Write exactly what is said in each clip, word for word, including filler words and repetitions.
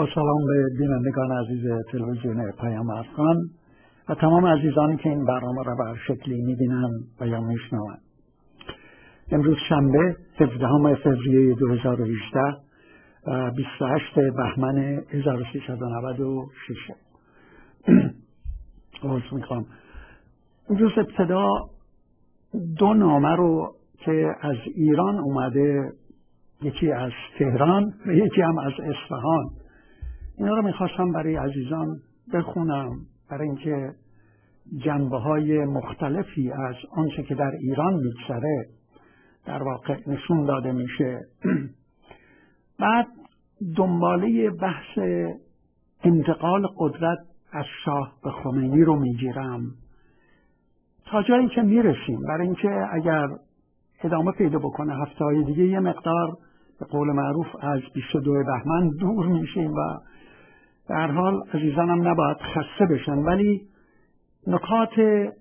با سلام به بینندگان عزیز تلویزیون پیام افغان و تمام عزیزانی که این برنامه را به شکلی می‌بینند و یا میشنوند. امروز شنبه هفدهم فوریه دو هزار و هجده و بیست و هشتم بهمن هزار و سیصد و نود و شش. عرض می‌کنم امروز ابتدا دو نامه رو که از ایران اومده، یکی از تهران و یکی هم از اصفهان، اینا رو میخواستم برای عزیزان بخونم، برای اینکه جنبه های مختلفی از آنچه که در ایران میگذره در واقع نشون داده میشه. بعد دنباله بحث انتقال قدرت از شاه به خمینی رو میگیرم تا جایی که میرسیم، برای اینکه اگر ادامه پیدا بکنه هفته های دیگه یه مقدار به قول معروف از بیست و دوم بهمن دور میشیم و در حال عزیزانم نباید خسته بشن، ولی نکات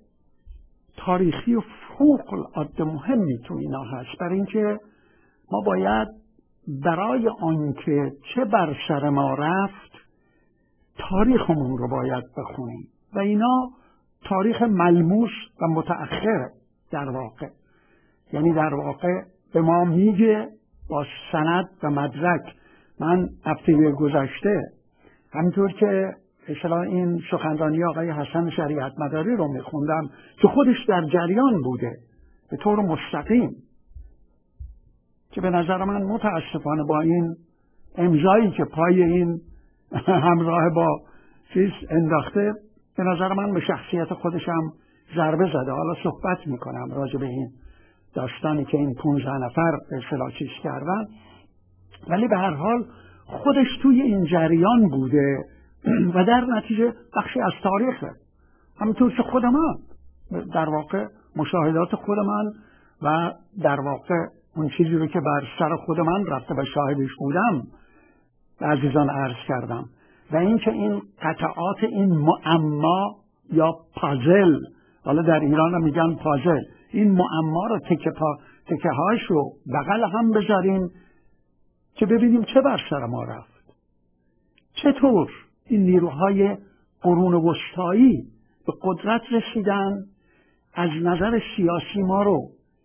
تاریخی و فوق العاده مهمی تو اینا هست، برای اینکه ما باید برای آنکه چه بر سر ما رفت تاریخمون رو باید بخونیم و اینا تاریخ ملموس و متأخر در واقع، یعنی در واقع به ما میگه با سند و مدرک. من هفته گذشته همینطور که اصلا این سخنرانی آقای حسن شریعت مداری رو میخوندم که خودش در جریان بوده به طور مستقیم، که به نظر من متاسفانه با این امضایی که پای این همراه با چیز انداخته به نظر من به شخصیت خودش هم ضربه زده. حالا صحبت میکنم راجع به این داستانی که این پونزده نفر به اصطلاح چیز کردن، ولی به هر حال خودش توی این جریان بوده و در نتیجه بخشی از تاریخه، همینطور که خود من در واقع مشاهدات خود من و در واقع اون چیزی رو که بر سر خود من رفته و شاهدش بودم به عزیزان عرض کردم. و اینکه این قطعات این معما یا پازل، حالا در ایران هم میگن پازل، این معما رو تکه پا تکه هاش رو بغل هم بذاریم که ببینیم چه بر سر ما رفت، چطور این نیروهای قرون وسطایی به قدرت رسیدن، از نظر سیاسی ما رو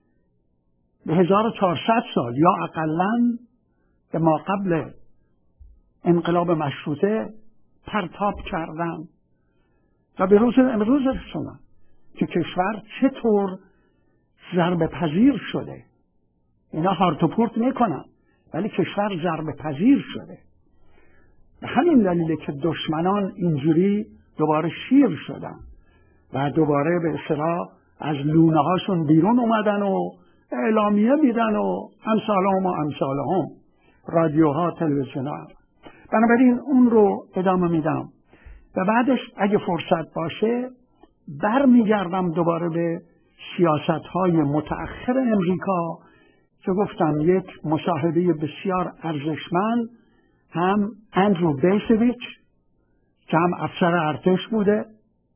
به هزار و چهارصد سال یا اقلن به ما قبل انقلاب مشروطه پرتاب کردن و به روز امروز رسوندن که کشور چطور ضربه پذیر شده. اینا هارت و پورت میکنن ولی کشور ضربه پذیر شده. به همین دلیله که دشمنان اینجوری دوباره شیر شدن و دوباره به اصطلاح از لونه هاشون بیرون اومدن و اعلامیه میدن و امثالهم و امثالهم، رادیوها، تلویزیونها. بنابراین اون رو ادامه میدم و بعدش اگه فرصت باشه برمیگردم دوباره به سیاست‌های متأخر امریکا که گفتم یک مصاحبه بسیار ارزشمند، هم اندرو بیسویچ که هم افسر ارتش بوده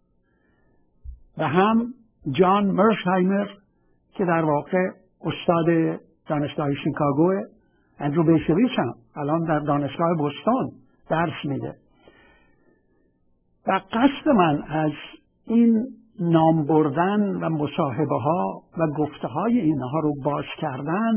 و هم جان مرشهایمر که در واقع استاد دانشگاه شیکاگوه. اندرو بیسویچ هم الان در دانشگاه بوستون درس میده. و قصد من از این نام بردن و مصاحبه ها و گفته های اینها رو باز کردن،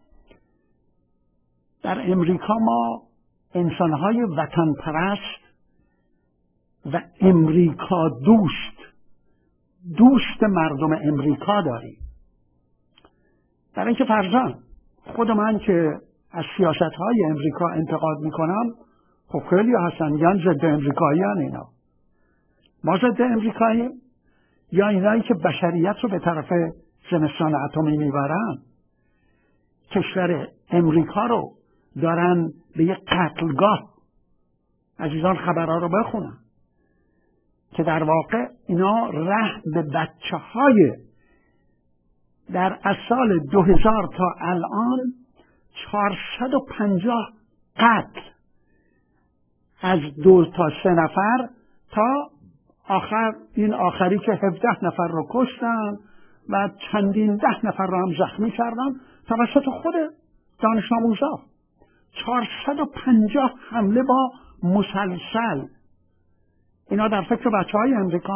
در امریکا ما انسان های وطن پرست و امریکا دوست دوست مردم امریکا داریم. در اینکه فرضاً خود من که از سیاست های امریکا انتقاد میکنم، خب خیلی هستن میگن ضد امریکایی هن اینا. ما ضد امریکایی یا اینایی که بشریت رو به طرف زمستان اتمی میبرن، کشور امریکا رو دارن به یک قتلگاه. عزیزان خبرها رو بخونن که در واقع اینا رحم به بچه های در از سال دو هزار تا الان چهارصد و پنجاه قتل از دو تا سه نفر تا آخر این آخری که هفده نفر رو کشتن و چندین ده نفر رو هم زخمی کردن توسط خود دانش آموزا. چهارصد و پنجاه حمله با مسلسل اینا در فکر بچه های امریکا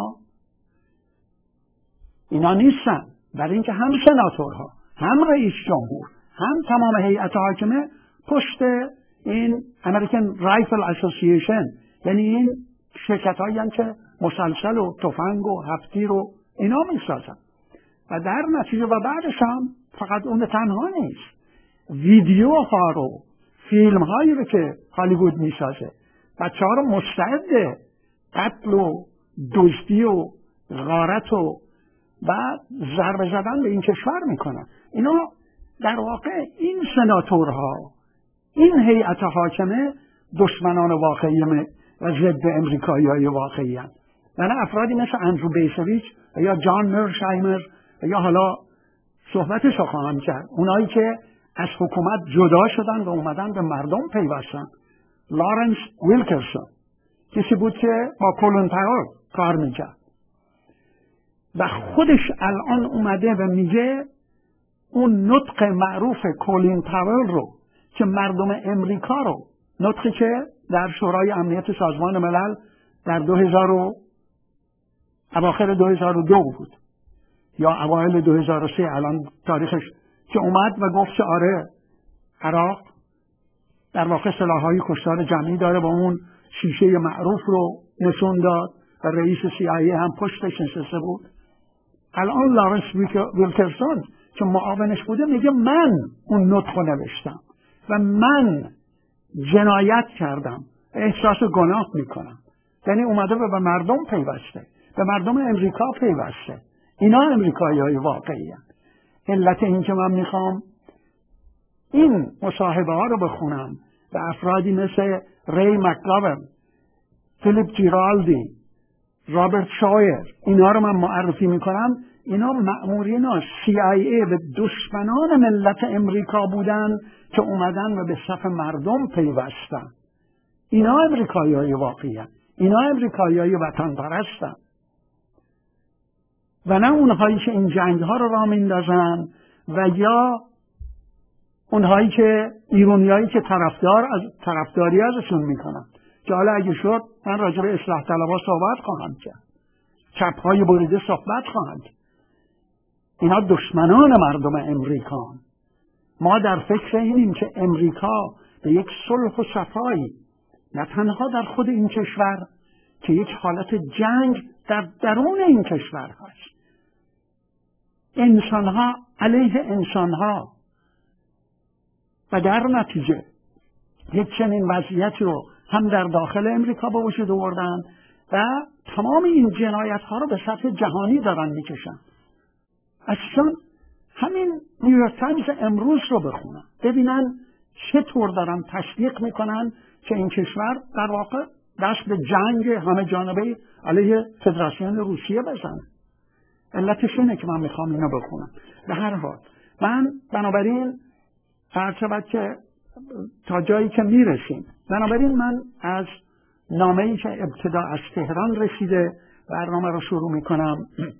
اینا نیستن، برای اینکه هم سناتورها هم رئیس جمهور هم تمام هیئت حاکمه پشت این امریکن رایفل اسوسییشن، یعنی این شرکت هایی که مسلسل و تفنگ و هفتیر و اینا میسازن و در نتیجه و بعدش هم فقط اون تنها نیست، ویدیوها رو فیلم هایی رو که هالیوود میسازه بچه ها رو مستعد قتل و دزدی و غارت و بعد ضربه زدن به این کشور میکنن. اینا در واقع این سناتورها این هیئت حاکمه دشمنان واقعی و ضد امریکایی های واقعی هستند. یعنی افرادی مثل اندرو بیسویچ یا جان مرشایمر یا حالا صحبتش رو خواهم کرد، اونایی که از حکومت جدا شدن و اومدن به مردم پیوستن. لارنس ویلکرسون کسی بود که با کولین پاول کار میکرد و خودش الان اومده و میگه اون نطق معروف کولین پاول رو که مردم امریکا رو، نطقی که در شورای امنیت سازمان ملل در دو هزار و اواخر دو هزار و دو بود یا اوایل دو هزار و سه الان تاریخش، که اومد و گفت که آره عراق در واقع سلاح‌های کشتار جمعی داره و اون شیشه معروف رو نشون داد و رئیس سی آی ای هم پشتش نشسته بود. الان لارنس ویلکرسون که معاونش بوده میگه من اون نطق رو نوشتم و من جنایت کردم، احساس گناه میکنم. یعنی اومده به مردم پیوسته، به مردم امریکا پیوسته. اینا امریکایی های واقعی هستند. علت این که من میخوام این مصاحبه ها رو بخونم و افرادی مثل ری مکگاون، فیلیپ جیرالدی، رابرت شایر، اینا رو من معرفی میکنم. اینا مأمورین سی آی ای و دشمنان ملت امریکا بودن که اومدن و به صف مردم پیوستن. اینا امریکایی های واقعی هستند. اینا امریکایی های وطن پرستن و نه اونهایی که این جنگ ها رو راه میندازن و یا اونهایی که ایرونیایی که طرفدار از طرفداری ازشون میکنن. که حالا اگه شد من راجع به اصلاح طلبها صحبت خواهم کرد، چپ های بریده صحبت خواهم کرد. اینا دشمنان مردم امریکا. ما در فکر اینیم که امریکا به یک صلح و صفایی نه تنها در خود این کشور که یک حالت جنگ در درون این کشور هست، انسانها علیه انسانها و در نتیجه یک چنین وضعیتی رو هم در داخل امریکا به وجود آوردن و تمام این جنایت ها رو به سطح جهانی دارن میکشن. اصلا همین نیویورک تایمز امروز رو بخونن ببینن چطور دارن تشویق میکنن که این کشور در واقع دست به جنگ همه جانبه علیه فدراسیون روسیه بزنه. علتش اینه که من میخوام اینو بخونم. به هر حال من بنابراین هرچند که تا جایی که میرسیم، بنابراین من از نامه‌ای که ابتدا از تهران رسیده برنامه رو شروع میکنم.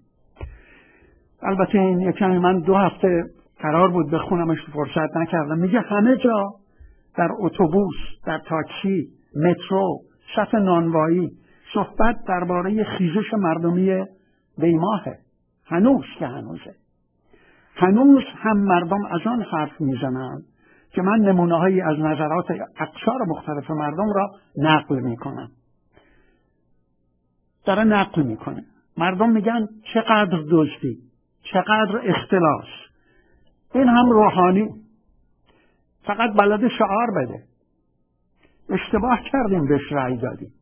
البته این یکمی من دو هفته قرار بود بخونمش، فرصت نکردم. میگه همه جا در اتوبوس، در تاکسی، مترو، صف نانوایی صحبت درباره خیزش مردمی دیماهه. هنوز که هنوزه هنوز هم مردم از آن حرف میزنن که من نمونه‌هایی از نظرات اقشار مختلف مردم را نقل میکنم. داره نقل میکنه. مردم میگن چقدر دزدی، چقدر اختلاس. این هم روحانی فقط بلد شعار بده. اشتباه کردیم بهش رأی دادیم.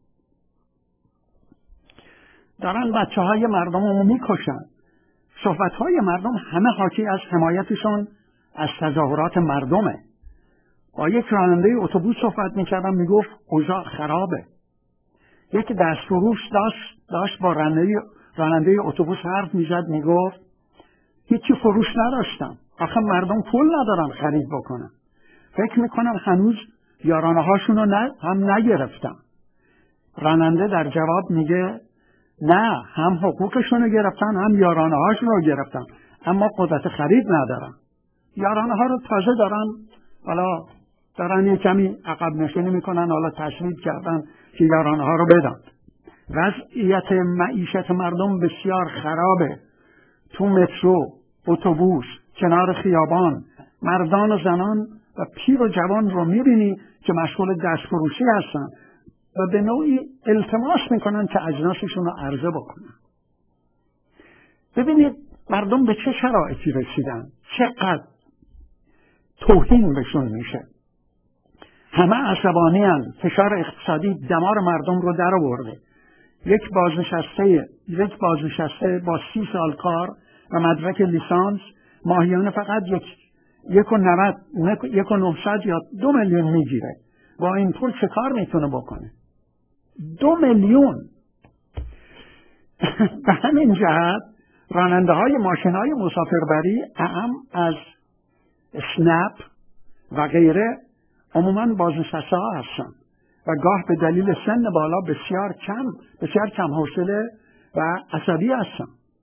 دارن بچه های مردم رو میکشن. صحبت های مردم همه حاکی از حمایتشون از تظاهرات مردمه. با یک راننده اتوبوس صحبت میکردم، میگفت اوضاع خرابه. یک دستفروش داشت داشت با راننده راننده اتوبوس حرف میزد، میگفت هیچی فروش نداشتم، آخه مردم پول ندارن خرید بکنن. فکر میکنم هنوز یارانه هاشونو نه هم نگرفتن. راننده در جواب میگه نه، هم حقوقشونو گرفتن هم یارانه هاشونو گرفتن، اما قدرت خرید ندارن. یارانه ها رو تازه دارن حالا دارن یه کمی عقب نشینی میکنن، حالا تشدید کردن که یارانه ها رو بدن. وضعیت معیشت مردم بسیار خرابه. تو مترو، اتوبوس، کنار خیابان، مردان و زنان و پیر و جوان رو میبینی که مشغول دستفروشی هستن و به نوعی التماس میکنن که اجناسشون رو عرضه بکنن. ببینید مردم به چه شرایطی رسیدن، چقدر توهین بهشون میشه. همه عصبانی هستند. فشار اقتصادی دمار مردم رو در آورده. یک بازنشسته یک بازنشسته با سی سال کار و مدرک لیسانس ماهیانه فقط یک یک و نود یک و نهصد یا دو میلیون میگیره. با این پول چه کار میتونه بکنه؟ دو میلیون. به همین جهت راننده های ماشین های مسافربری اعم از اسنپ و غیره عموماً بازنشسته ها هستن و گاه به دلیل سن بالا بسیار کم بسیار کم حوصله و عصبی هستن.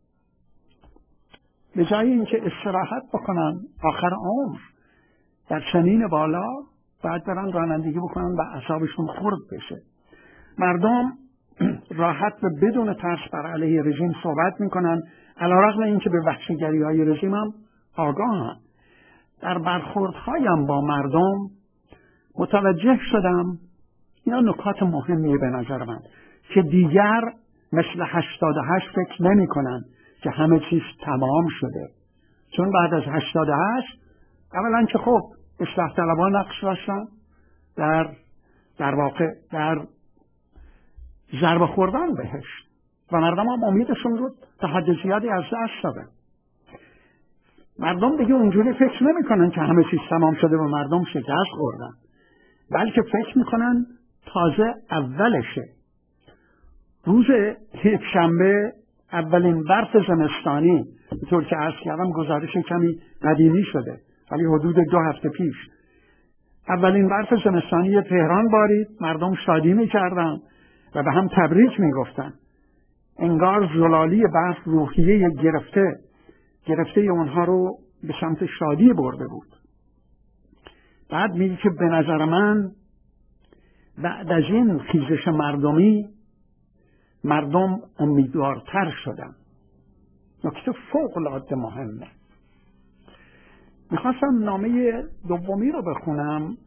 به جای اینکه استراحت بکنن آخر عمر در سنین بالا، بعد برن رانندگی بکنن و اعصابشون خرد بشه. مردم راحت و بدون ترس بر علیه رژیم صحبت میکنن، علیرغم اینکه به وحشیگری های رژیم هم آگاهن. در برخوردهایم با مردم متوجه شدم، اینا نکات مهمیه به نظر من، که دیگر مثل هشتاد و هشت فکر نمی کنن که همه چیز تمام شده. چون بعد از هشتاد و هشت اولا که خب اصلاح طلبان نقش داشتن در در واقع در ضربه خوردن بهش و مردم هم امیدشون رو تا حد زیادی از دست دادن. مردم دیگه اونجوری فکر نمی کنن که همه چیز تمام شده و مردم شکست خوردن، بلکه فکر میکنن تازه اولشه. روز یک شنبه اولین برف زمستانی، به طور که عرض کردم گزارش کمی قدیمی شده ولی حدود دو هفته پیش، اولین برف زمستانی تهران بارید. مردم شادی میکردن و به هم تبریک میگفتن. انگار زلالی برف روحیه گرفته گرفته اونها رو به سمت شادی برده بود. بعد میگه که به نظر من بعد از این خیزش مردمی مردم امیدوارتر شدن. نکته فوق العاده مهمه. میخواستم نامه دومی رو بخونم.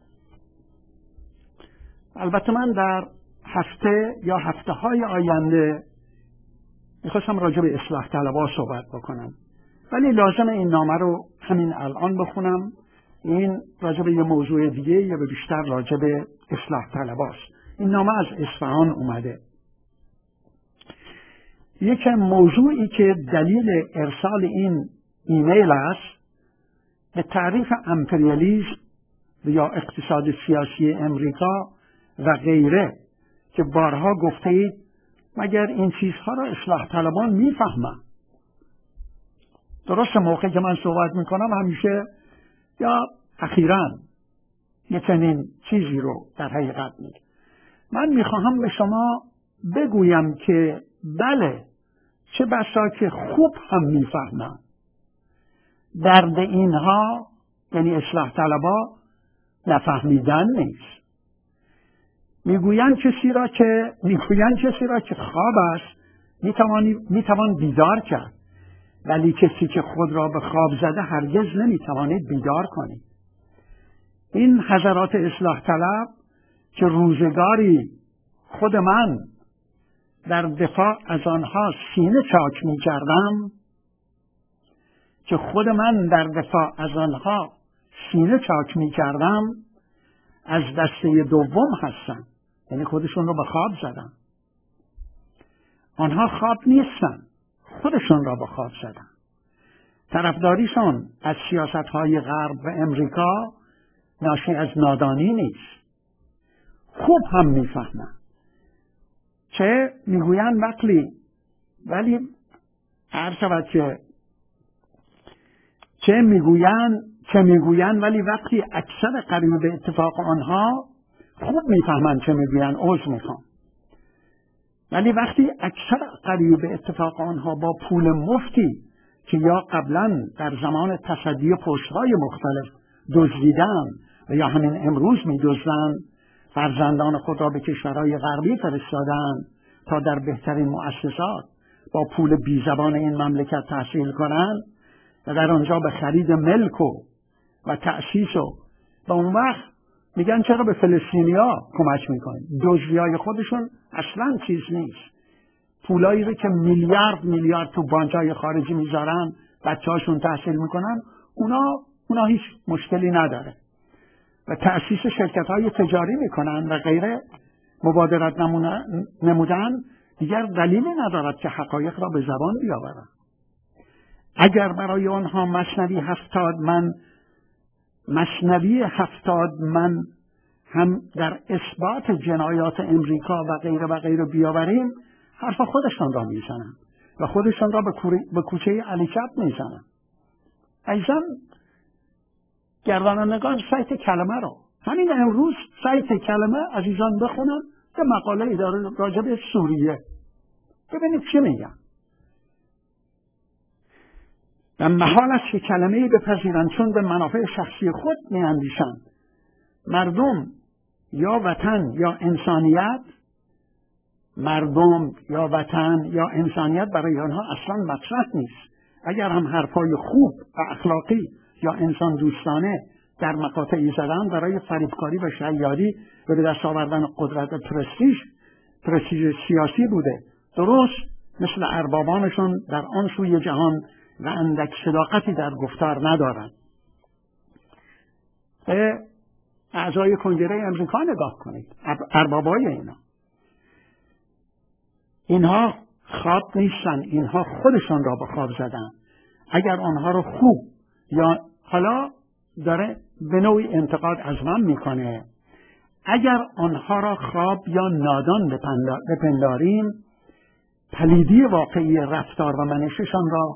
البته من در هفته یا هفته های آینده میخواستم راجع به اصلاح طلبها صحبت بکنم، ولی لازم این نامه رو همین الان بخونم. این راجع به یه موضوع دیگه یا به بیشتر راجع به اصلاح طلباست. این نامه از اصفهان اومده. یک موضوعی که دلیل ارسال این ایمیل است به تعریف امپریالیسم یا اقتصاد سیاسی امریکا و غیره که بارها گفته اید مگر این چیزها را اصلاح طلبان میفهمن؟ درست موقع که من صحبت میکنم همیشه یا اخیراً یه چنین چیزی رو در حقیقت میگه. من میخواهم به شما بگویم که بله، چه بسا که خوب هم میفهمن. درد اینها یعنی اصلاح طلبا نفهمیدن نیست. میگویند کسی را که میگویند کسی را که خواب است میتوانی میتوان بیدار کرد، ولی کسی که خود را به خواب زده هرگز نمیتوانید بیدار کنید. این حضرات اصلاح طلب که روزگاری خود من در دفاع از آنها سینه چاک می کردم که خود من در دفاع از آنها سینه چاک می کردم از دسته دوم هستن، یعنی خودشون رو به خواب زدن. آنها خواب نیستن، خودشون را به خواب زدن. طرفداریشون از سیاست‌های غرب و امریکا ناشی از نادانی نیست. خوب هم میفهمن. چه میگویند وقتی ولی هر شود که چه میگویند چه میگویند ولی وقتی اکثر قریب به اتفاق آنها خوب میفهمن چه میگویند، عذر میخوام، ولی وقتی اکثر قریب به اتفاق آنها با پول مفتی که یا قبلا در زمان تصدی پست‌های مختلف دزدیدن و یا همین امروز می‌دزدن، فرزندان خود را به کشورهای غربی فرستادن تا در بهترین مؤسسات با پول بیزبان این مملکت تحصیل کنند و در آنجا به خرید ملک و و تأسیس و و اون وقت میگن چرا به فلسطینیا کمک میکنید؟ دزدیای خودشون اصلا چیز نیست. پولایی رو که میلیارد میلیارد تو بانک‌های خارجی میذارن بچه‌هاشون تحصیل میکنن، اونا اونا هیچ مشکلی نداره و تأسیس شرکت‌های تجاری میکنن و غیره، مبادرت نمودن دیگر دلیلی ندارد که حقایق را به زبان بیاورن. اگر برای آنها مثنوی هفتاد من مثنوی هفتاد من هم در اثبات جنایات امریکا و غیره و غیره بیاوریم، حرف خودشان را میزنن و خودشان را به کوچه علی چپ میزنن. ایضا گردانندگان سایت کلمه را همین امروز سایت کلمه عزیزان بخونن که مقاله داره راجع به سوریه، ببینید چی میگن. و محال است که کلمه‌ای بپذیرند چون به منافع شخصی خود می‌اندیشند. مردم یا وطن یا انسانیت، مردم یا وطن یا انسانیت برای آنها اصلا مطرح نیست. اگر هم حرفای خوب و اخلاقی یا انسان دوستانه در مقاطعی زدن برای فریبکاری و شیادی و به دست آوردن قدرت پرستیژ پرستیژ سیاسی بوده، درست مثل اربابانشون در آن سوی جهان و اندک صداقتی در گفتار ندارند. به اعضای کنگره امریکا نگاه کنید، اربابای اینا اینها خواب نیستن، اینها خودشان را به خواب زدن. اگر آنها رو خوب یا حالا داره به نوعی انتقاد از من میکنه، اگر آنها را خواب یا نادان بپنداریم، پلیدی واقعی رفتار و منششان را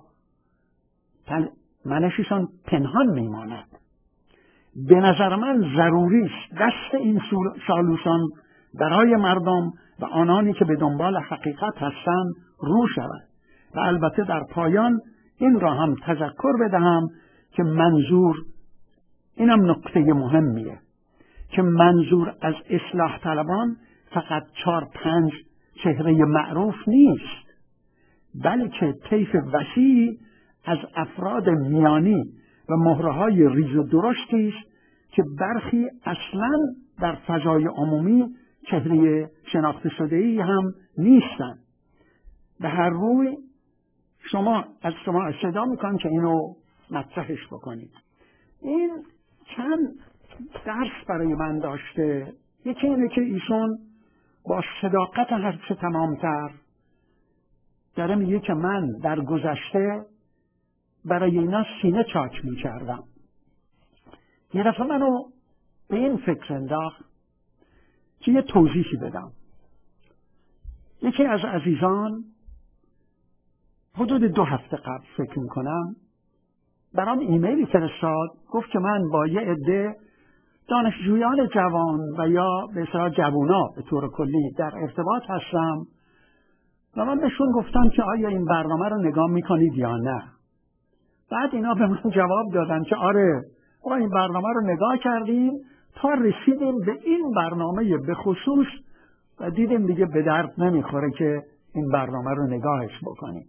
منششان پنهان میماند. به نظر من ضروری است دست این سالوسان برای مردم و آنانی که به دنبال حقیقت هستند رو شود. و البته در پایان این را هم تذکر بدهم که منظور، اینم نکته مهمیه، که منظور از اصلاح طلبان فقط چار پنج چهره معروف نیست، بلکه طیف وسیعی از افراد میانی و مهره‌های ریز و درشتی است که برخی اصلاً در فضای عمومی چهره شناخته شده‌ای هم نیستند. به هر روی شما از شما صدا میکنم که اینو مطرحش بکنید. این چند درس برای من داشته. یکی اینه که ایشون با صداقت هرچه تمامتر داره میگه که من در گذشته برای اینا سینه چاک میکردم. یه دفعه منو به این فکر انداخت که یه توضیحی بدم. یکی از عزیزان حدود دو هفته قبل فکر میکنم برام ایمیلی فرستاد، گفت که من با یه عده دانشجویان جوان و یا به اصطلاح جوونا به طور کلی در ارتباط هستم و من بهشون گفتم که آیا این برنامه رو نگاه میکنید یا نه. بعد اینا به من جواب دادن که آره ما این برنامه رو نگاه کردیم تا رسیدیم به این برنامه به خصوص و دیدیم دیگه به درد نمیخوره که این برنامه رو نگاهش بکنیم.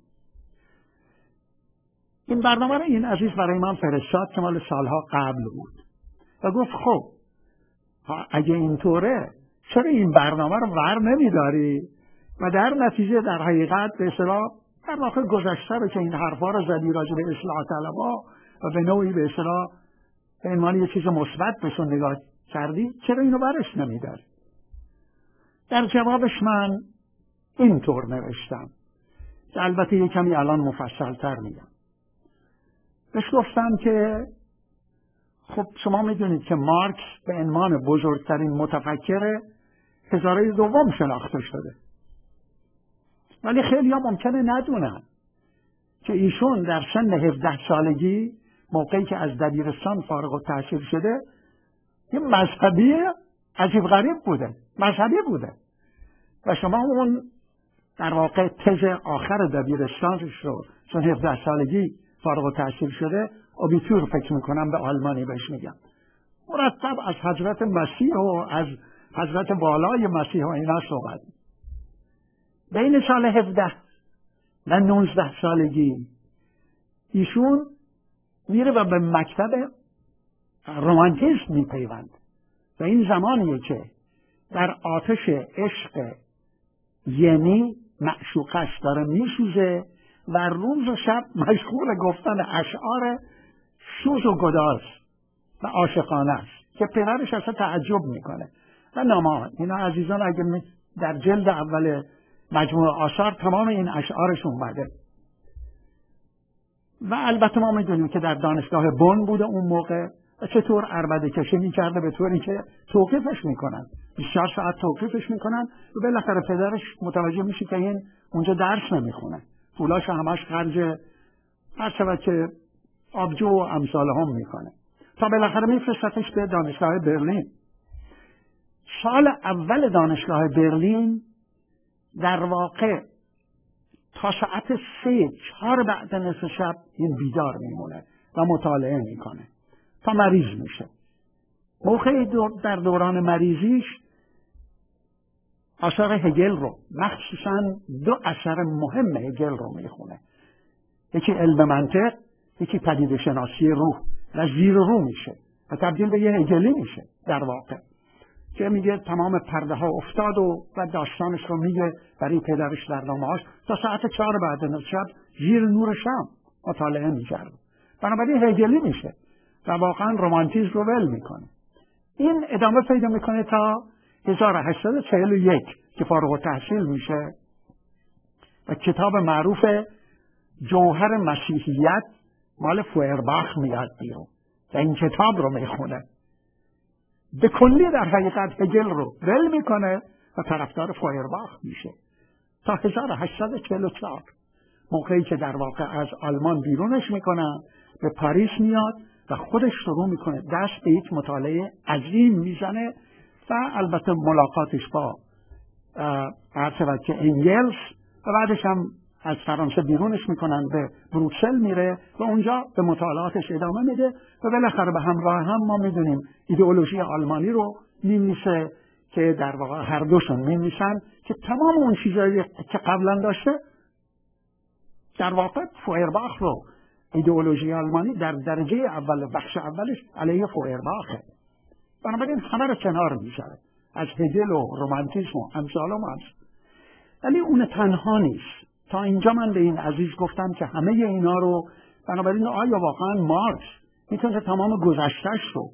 این برنامه رو این عزیز برای من فرستاد که مال سالها قبل بود و گفت خب اگه اینطوره چرا این برنامه رو ور نمیداری و در نتیجه در حقیقت به اصطلاح در واقع گذشته رو که این حرفا رو زدی راجع به اصلاح طلبها و به نوعی به اصطلاح به عنوان یه چیز مثبت بهشون نگاه کردی، چرا اینو برش نمیداری؟ در جوابش من اینطور نوشتم که البته یه کمی الان مفصل‌تر میگم. بهش گفتم که خب شما میدونید که مارکس به عنوان بزرگترین متفکر هزاره دوم شناخته شده، ولی خیلی ها ممکنه ندونن که ایشون در سن هفده سالگی موقعی که از دبیرستان فارغ التحصیل شده یه مذهبی عجیب غریب بوده، مذهبی بوده و شما اون در واقع تز آخر دبیرستانش رو چون هفده سالگی فارغ التحصیل شده، ابیتور فکر میکنم به آلمانی بهش میگم، مرتب از حضرت مسیح و از حضرت والای مسیح و اینا صحبت. بین سال هفده و نوزده سالگی ایشون میره و به مکتب رومانتیسم میپیوند و این زمانیه که در آتش عشق یعنی معشوقش داره میسوزه و روز و شب مشغول گفتن اشعار سوز و گداز و عاشقانه است که پدرش اصلا تعجب میکنه و نامه. اینا عزیزان اگر در جلد اول مجموعه آثار تمام این اشعارش اومده. و البته ما میدونیم که در دانشگاه بن بوده اون موقع و چطور عربده کشی میکرده به طوری که توقیفش میکنن، بیست و چهار ساعت توقیفش میکنن و بالاخره پدرش متوجه میشه که این اونجا درس نمیخونه، پولاش همش خرج هر شود که آبجو و امثال هم میکنه تا بالاخره میفرستش به دانشگاه برلین. سال اول دانشگاه برلین در واقع تا ساعت سه چهار بعد نصف شب این بیدار میمونه و مطالعه میکنه تا مریض میشه. موقع دور در دوران مریضیش آثار هگل رو، مخصوصا دو اثر مهم هگل رو میخونه، یکی علم منطق، یکی پدیده شناسی روح، و زیر رو میشه و تبدیل به یه هگلی میشه در واقع، که میگه تمام پرده ها افتاد و و داستانش رو میگه برای پدرش در نامه‌هاش تا ساعت چهار بعد از شب زیر نور شام مطالعه میکرد. بنابراین هگلی میشه و واقعا رومانتیسم رو ول میکنه. این ادامه پیدا میکنه تا هزار و هشتصد و چهل و یک که فارغ التحصیل میشه و کتاب معروف جوهر مسیحیت مال فویرباخ میاد بیرون و این کتاب رو میخونه. به کلی در حقیقت هگل رو ول میکنه و طرفدار فویرباخ میشه تا هزار و هشتصد و چهل و چهار، موقعی که در واقع از آلمان بیرونش میکنن، به پاریس میاد و خودش شروع میکنه دست به یک مطالعه عظیم میزنه و البته ملاقاتش با عرض شود که انگلس و بعدش هم از فرانسه بیرونش میکنن، به بروکسل میره و اونجا به مطالعاتش ادامه میده و بالاخره به همراه هم ما میدونیم ایدئولوژی آلمانی رو می‌نویسه که در واقع هر دوشون می‌نویسن که تمام اون چیزایی که قبلا داشته در واقع فویرباخ رو، ایدئولوژی آلمانی در درجه اول بخش اولش علیه فویرباخه. بنابراین همه رو کنار میذاره، از هگل و رومانتیسم و امثال هم هست. ولی اون تنها نیست. تا اینجا من به این عزیز گفتم که همه اینا رو، بنابراین آیا واقعا مارکس میتونه تمام گذشتهش رو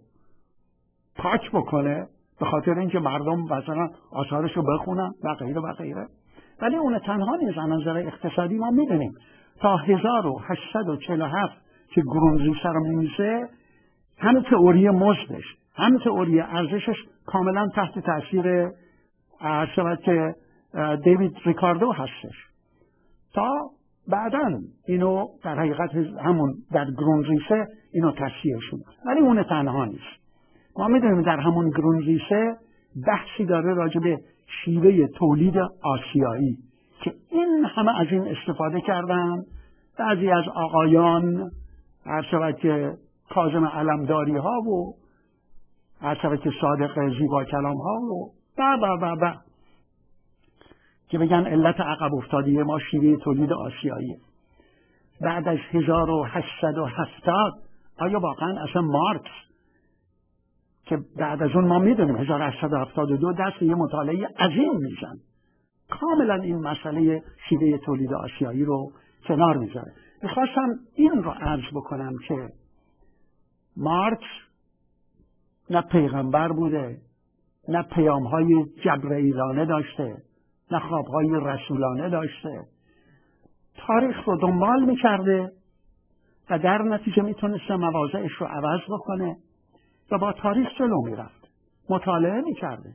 پاک بکنه به خاطر اینکه مردم مثلا آثارش رو بخونن و غیره و غیره؟ ولی اون تنها نیست. از نظر اقتصادی ما میدونیم تا هزار و هشتصد و چهل و هفت که گرونزیسه رو می‌نویسه، هم تئوری مزدش هم تئوری ارزشش کاملا تحت تاثیر عرض که دیوید ریکاردو هستش، تا بعداً اینو در حقیقت همون در گرونزیسه اینو تصحیحشون. ولی اون تنها نیست. ما میدونیم در همون گرونزیسه بحثی داره راجع به شیوه تولید آسیایی که این همه از این استفاده کردن. بعضی از آقایان هر شود که کاظم علمداری ها و هر شود که صادق زیبا کلام ها و با با با با که بگن علت عقب افتادی ما شیوه تولید آسیاییه. بعد از هزار و هشتصد و هفتاد آیا واقعا اصلا مارکس که بعد از اون ما میدونیم هزار و هشتصد و هفتاد و دو دست یه مطالعه عظیم میزن، کاملا این مسئله شیوه تولید آسیایی رو کنار میذاره. میخواستم این رو عرض بکنم که مارکس نه پیغمبر بوده، نه پیامهای جبرئیلانه داشته، نه خوابهای رسولانه داشته. تاریخ رو دنبال میکرده و در نتیجه میتونسته مواضعش رو عوض بکنه و با تاریخ جلو میرفت، مطالعه میکرده.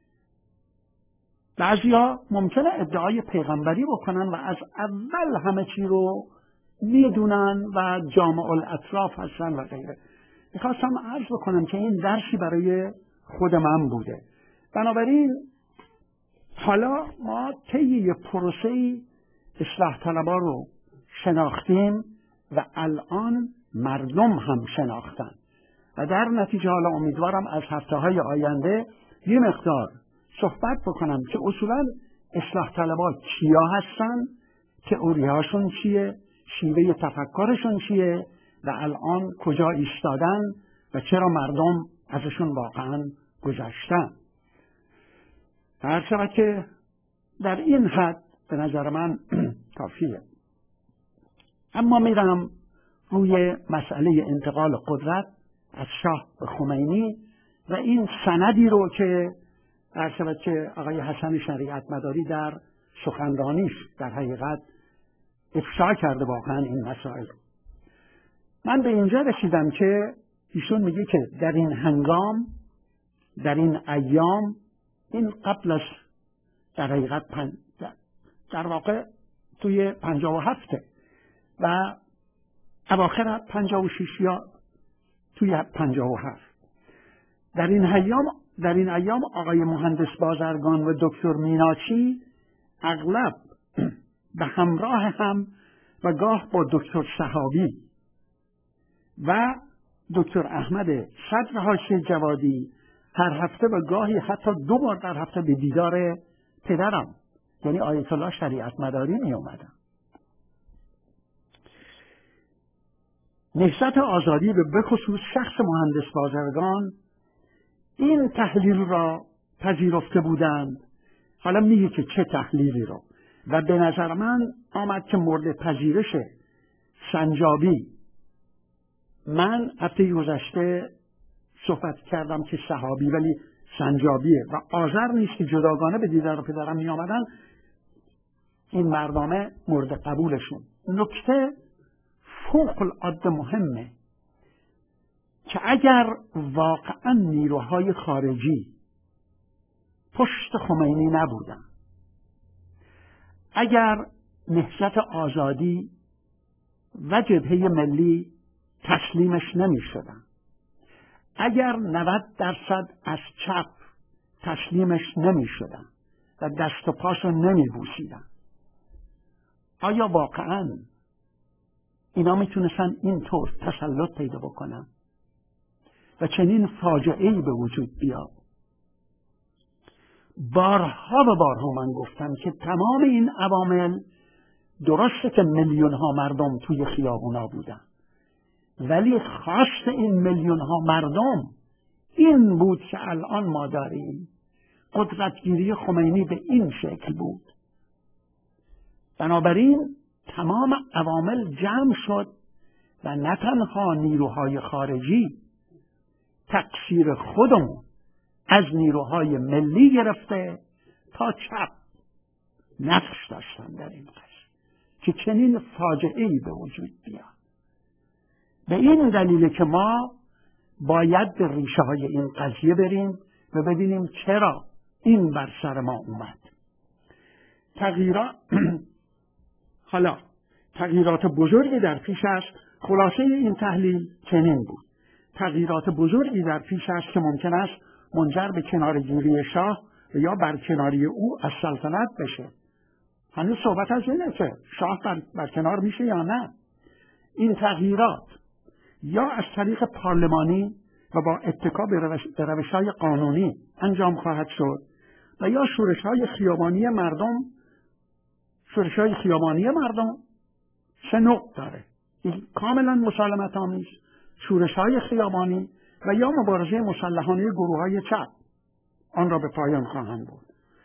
بعضیا ممکنه ادعای پیغمبری بکنن و از اول همه چی رو میدونن و جامع الاطراف هستن و غیره. میخواستم عرض بکنم که این درسی برای خود من بوده. بنابراین حالا ما طی یه پروسه‌ای اصلاح طلبا رو شناختیم و الان مردم هم شناختن و در نتیجه حالا امیدوارم از هفته های آینده یه مقدار صحبت بکنم که اصولا اصلاح طلبها کیا هستن، تئوری هاشون چیه، شیوه تفکرشون چیه و الان کجا ایستادن و چرا مردم ازشون واقعا گذشتن. هر شود که در این حد به نظر من کافیه. اما میرم روی مسئله انتقال قدرت از شاه به خمینی و این سندی رو که هر شود که آقای حسن شریعت مداری در سخنرانیش در حقیقت افشا کرده واقعا این مسائل. من به اینجا رسیدم که ایشون میگه که در این هنگام، در این ایام، این قبل از در حقیقت پن... در واقع توی پنجاه و هفته و اواخر پنجاه و شش یا توی پنجاه و هفت، در این ایام در این ایام آقای مهندس بازرگان و دکتر میناچی اغلب به همراه هم و گاه با دکتر صحابی و دکتر احمد صدر حاشیه جوادی هر هفته و گاهی حتی دو بار در هفته به دیدار پدرم یعنی آیت الله شریعت مداری می اومدن. نهضت آزادی و به خصوص شخص مهندس بازرگان این تحلیل را پذیرفته بودند. حالا میگه که چه تحلیلی رو، و به نظر من آمد که مورد پذیرش سنجابی. من هفته گذشته صحبت کردم که صحابی ولی سنجابیه و آذر نیست که جداگانه به دیدار پدرم می آمدن. این مردمه مورد قبولشون. نکته فوق العاده مهمه که اگر واقعا نیروهای خارجی پشت خمینی نبودن، اگر نهضت آزادی و جبهه ملی تسلیمش نمی شدن، اگر نود درصد از چپ تسلیمش نمی شدن و دست و پاشو نمی بوسیدن، آیا واقعا اینا می تونستن اینطور تسلط پیدا بکنن و چنین فاجعه‌ای به وجود بیاد؟ بارها و بارها من گفتم که تمام این عوامل درسته که میلیون ها مردم توی خیابونا بودن، ولی خواست این میلیون ها مردم این بود که الان ما داریم. قدرتگیری خمینی به این شکل بود. بنابراین تمام عوامل جمع شد و نه تنها نیروهای خارجی، تقصیر خودمون از نیروهای ملی گرفته تا چپ نقش داشتن در این قضیه که چنین فاجعه‌ای به وجود بیاد. به این دلیل که ما باید به ریشه های این قضیه بریم و ببینیم چرا این بر سر ما اومد. تغییرات حالا تغییرات بزرگی در پیش است. خلاصه این تحلیل چنین بود: تغییرات بزرگی در پیش است که ممکن است منجر به کنارگیری شاه و یا برکناری او از سلطنت بشه. هنوز صحبت از اینه که شاه بر, برکنار میشه یا نه. این تغییرات یا از طریق پارلمانی و با اتکا به روش روش‌های قانونی انجام خواهد شد و یا شورش‌های خیابانی مردم. شورش‌های خیابانی مردم سه نوع داره: این کاملا مسالمت آمیز، شورش‌های خیابانی و یا مبارزه مسلحانه گروه‌های چپ آن را به پایان خواهند برد.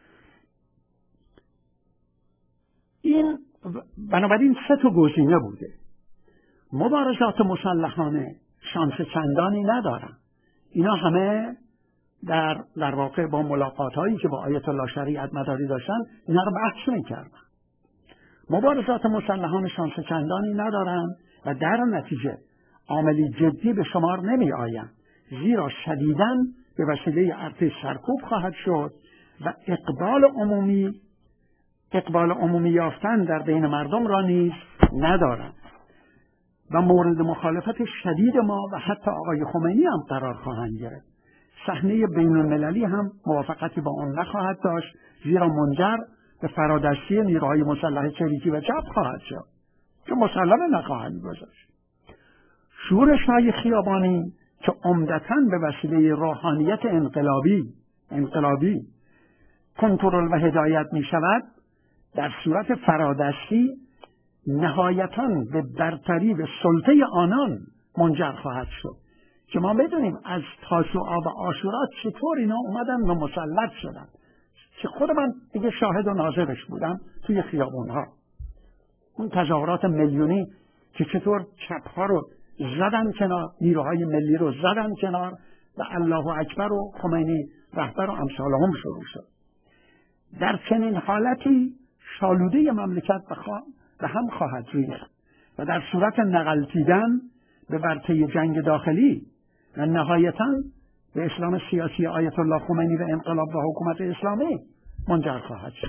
این بنابراین سه تا گزینه بوده. مبارزات مسلحانه شانس چندانی ندارن. اینا همه در در واقع با ملاقات‌هایی که با آیت الله شریعت مداری داشتن اینا رو بحث می‌کردن. مبارزات مسلحانه شانس چندانی ندارن و در نتیجه عاملی جدی به شمار نمی آیند، زیرا شدیداً به وسیله ارتش سرکوب خواهد شد و اقبال عمومی اقبال عمومی یافتن در بین مردم را نیز ندارند و مورد مخالفت شدید ما و حتی آقای خمینی هم قرار خواهند گرفت. صحنه بین المللی هم موافقتی با آن نخواهد داشت، زیرا منجر به فرادستی نیروهای مسلح چریکی و چپ خواهد شد که مسلح نخواهند گذاشت. شورش‌های خیابانی که عمدتاً به وسیله روحانیت انقلابی انقلابی کنترل و هدایت می شود، در صورت فرادستی نهایتاً به برتری و سلطه آنان منجر خواهد شد که ما بدونیم از تاسوعا و عاشورا چطور اینا اومدن و مسلط شدن، که خود من دیگه شاهد و ناظرش بودم توی خیابونها. اون تظاهرات میلیونی که چطور چپها رو زدن کنار، نیروهای ملی رو زدن کنار و الله اکبر و خمینی رهبر و امثالهم شروع شد. در چنین حالتی شالوده مملکت به هم خواهد ریخت و در صورت نقلتیدن به ورطه جنگ داخلی و نهایتاً به اسلام سیاسی آیت الله خمینی و انقلاب و حکومت اسلامی منجر خواهد شد.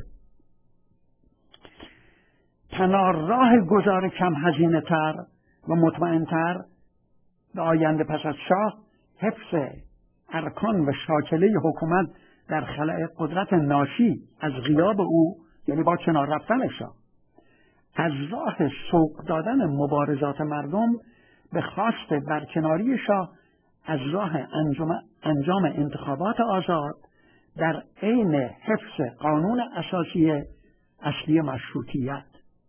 تنها راه گذار کم هزینه تر و مطمئن تر به آینده پس از شاه حفظ ارکان و شاکله حکومت در خلأ قدرت ناشی از غیاب او، یعنی با کنار رفتن شاه، از راه سوق دادن مبارزات مردم به خواست برکناری شاه از راه انجام, انجام انتخابات آزاد در عین حفظ قانون اساسی اصلی مشروطیت،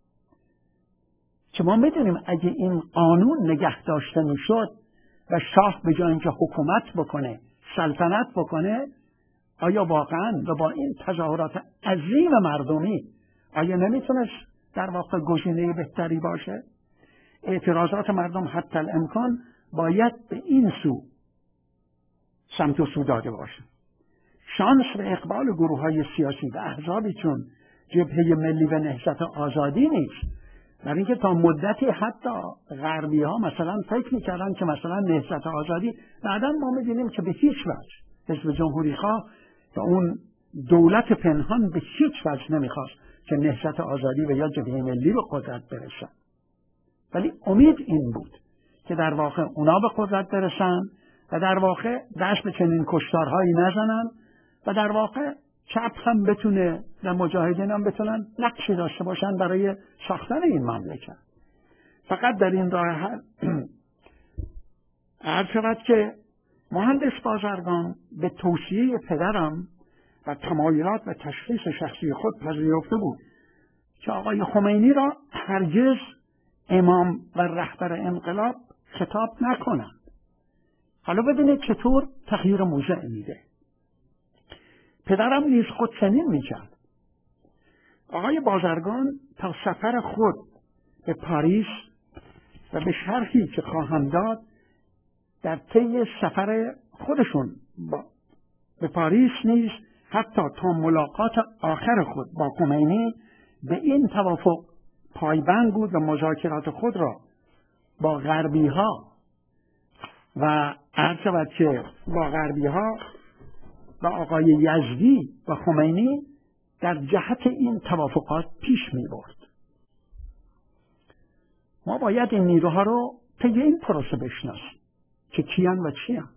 که ما بدونیم اگه این قانون نگه داشته میشد و شاه به جای اینکه حکومت بکنه سلطنت بکنه، آیا واقعا و با این تظاهرات عظیم مردمی آیا نمیتونست در واقع گزینه بهتری باشه؟ اعتراضات مردم حتی الامکان باید به این سو سمت و سو داده باشه. شانس و اقبال گروه های سیاسی و احزابی چون جبهه ملی و نهضت آزادی نیست، برای اینکه تا مدتی حتی غربی ها مثلا فکر میکردن که مثلا نهضت آزادی، بعدا ما میدونیم که به هیچ وجه حزب جمهوری خواه و اون دولت پنهان به هیچ وجه نمیخواست که نهضت آزادی و یا جبهه ملی به قدرت برسن، ولی امید این بود که در واقع اونا به قدرت برسن و در واقع دست به چنین کشتارهایی نزنن و در واقع چپ هم بتونه و مجاهدین هم بتونن نقشی داشته باشن برای ساختن این مملکت. فقط در این راه حل عرض شود که مهندس بازرگان به توصیه پدرم و تمایلات و تشخیص شخصی خود پذیرفته بود که آقای خمینی را هرگز امام و رهبر انقلاب خطاب نکنند. حالا ببینید چطور تغییر موضع میده. پدرم نیز خود چنین میکرد. آقای بازرگان تا سفر خود به پاریس و به شرحی که خواهم داد در طی سفر خودشون با به پاریس نیز حتی تا ملاقات آخر خود با خمینی به این توافق پایبند بود و مذاکرات خود را با غربی ها و عرض شود که با غربی ها و آقای یزدی و خمینی در جهت این توافقات پیش می برد. ما باید این نیروها رو طی این پروسه بشناسیم که کیان و چیان.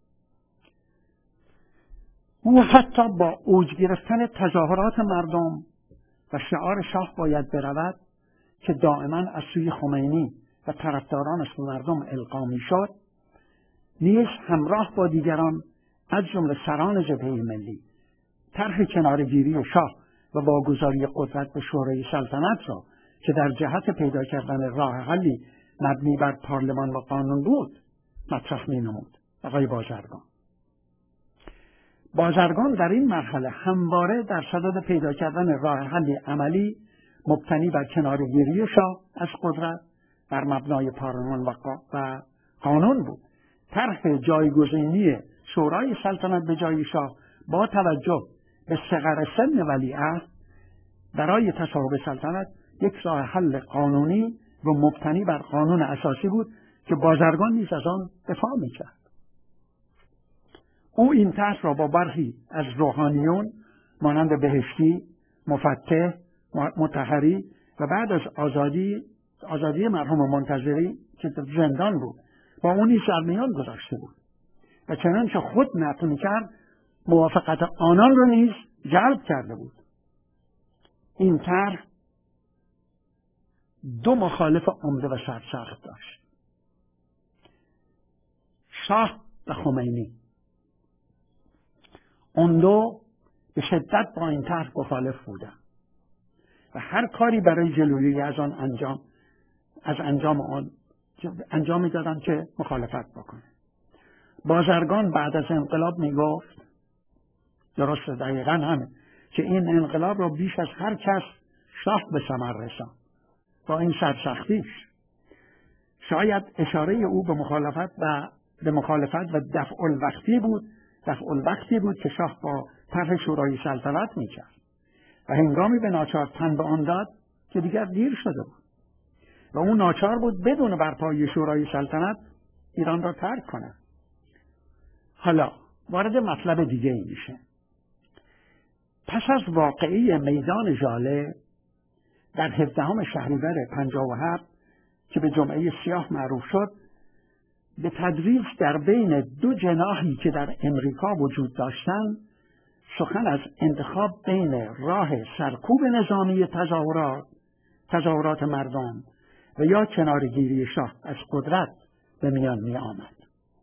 او حتی با اوج گرفتن تظاهرات مردم و شعار شاه باید برود که دائما از سوی خمینی و طرفدارانش به مردم القا می‌شد، نیز همراه با دیگران از جمله سران جبهه ملی طرح کنارگیری شاه و واگذاری قدرت به شورای سلطنت را که در جهت پیدا کردن راه حلی مبنی بر پارلمان و قانون بود مطرح می‌نمود. آقای بازرگان بازرگان در این مرحله همواره در صدد پیدا کردن راه حلی عملی مبتنی بر کنارگیری شاه از قدرت بر مبنای پارلمان و قانون بود. طرح جایگزینی شورای سلطنت به جای شاه با توجه به صغر سن ولیعهد برای تصاحب سلطنت یک راه حل قانونی و مبتنی بر قانون اساسی بود که بازرگان نیز از آن دفاع می‌کرد. او این طرح را با برخی از روحانیون مانند بهشتی، مفتح، مطهری و بعد از آزادی آزادی مرحوم منتظری که زندان بود با اون نیز در میان گذاشته بود و چنانچه خود نقل می‌کرد موافقت آنان را نیز جلب کرده بود. این طرح دو مخالف عمده و سرسخت داشت. شاه و خمینی. اون دو به شدت با این طرح مخالف بودن و هر کاری برای جلوگیری از آن انجام از انجام آن انجام میدادن که مخالفت بکنه. بازرگان بعد از انقلاب میگفت، درسته دقیقاً همه، که این انقلاب رو بیش از هر کس شاه به ثمر رساند با این سرسختیش. شاید اشاره او به مخالفت و به مخالفت و دفع الوقتی بود دفع الوقتی بود که شاه با طرح شورای سلطنت میکرد و هنگامی به ناچار تن به آن داد که دیگر دیر شده بود و اون ناچار بود بدون برپایی شورای سلطنت ایران را ترک کنه. حالا وارد مطلب دیگه ای میشه. پس از واقعه میدان ژاله در هفدهم شهریور پنجاه و هفت که به جمعه سیاه معروف شد، به تدریج در بین دو جناحی که در امریکا وجود داشتند سخن از انتخاب بین راه سرکوب نظامی تظاهرات تظاهرات مردم و یا کنارگیری شاه از قدرت به میان می آمد.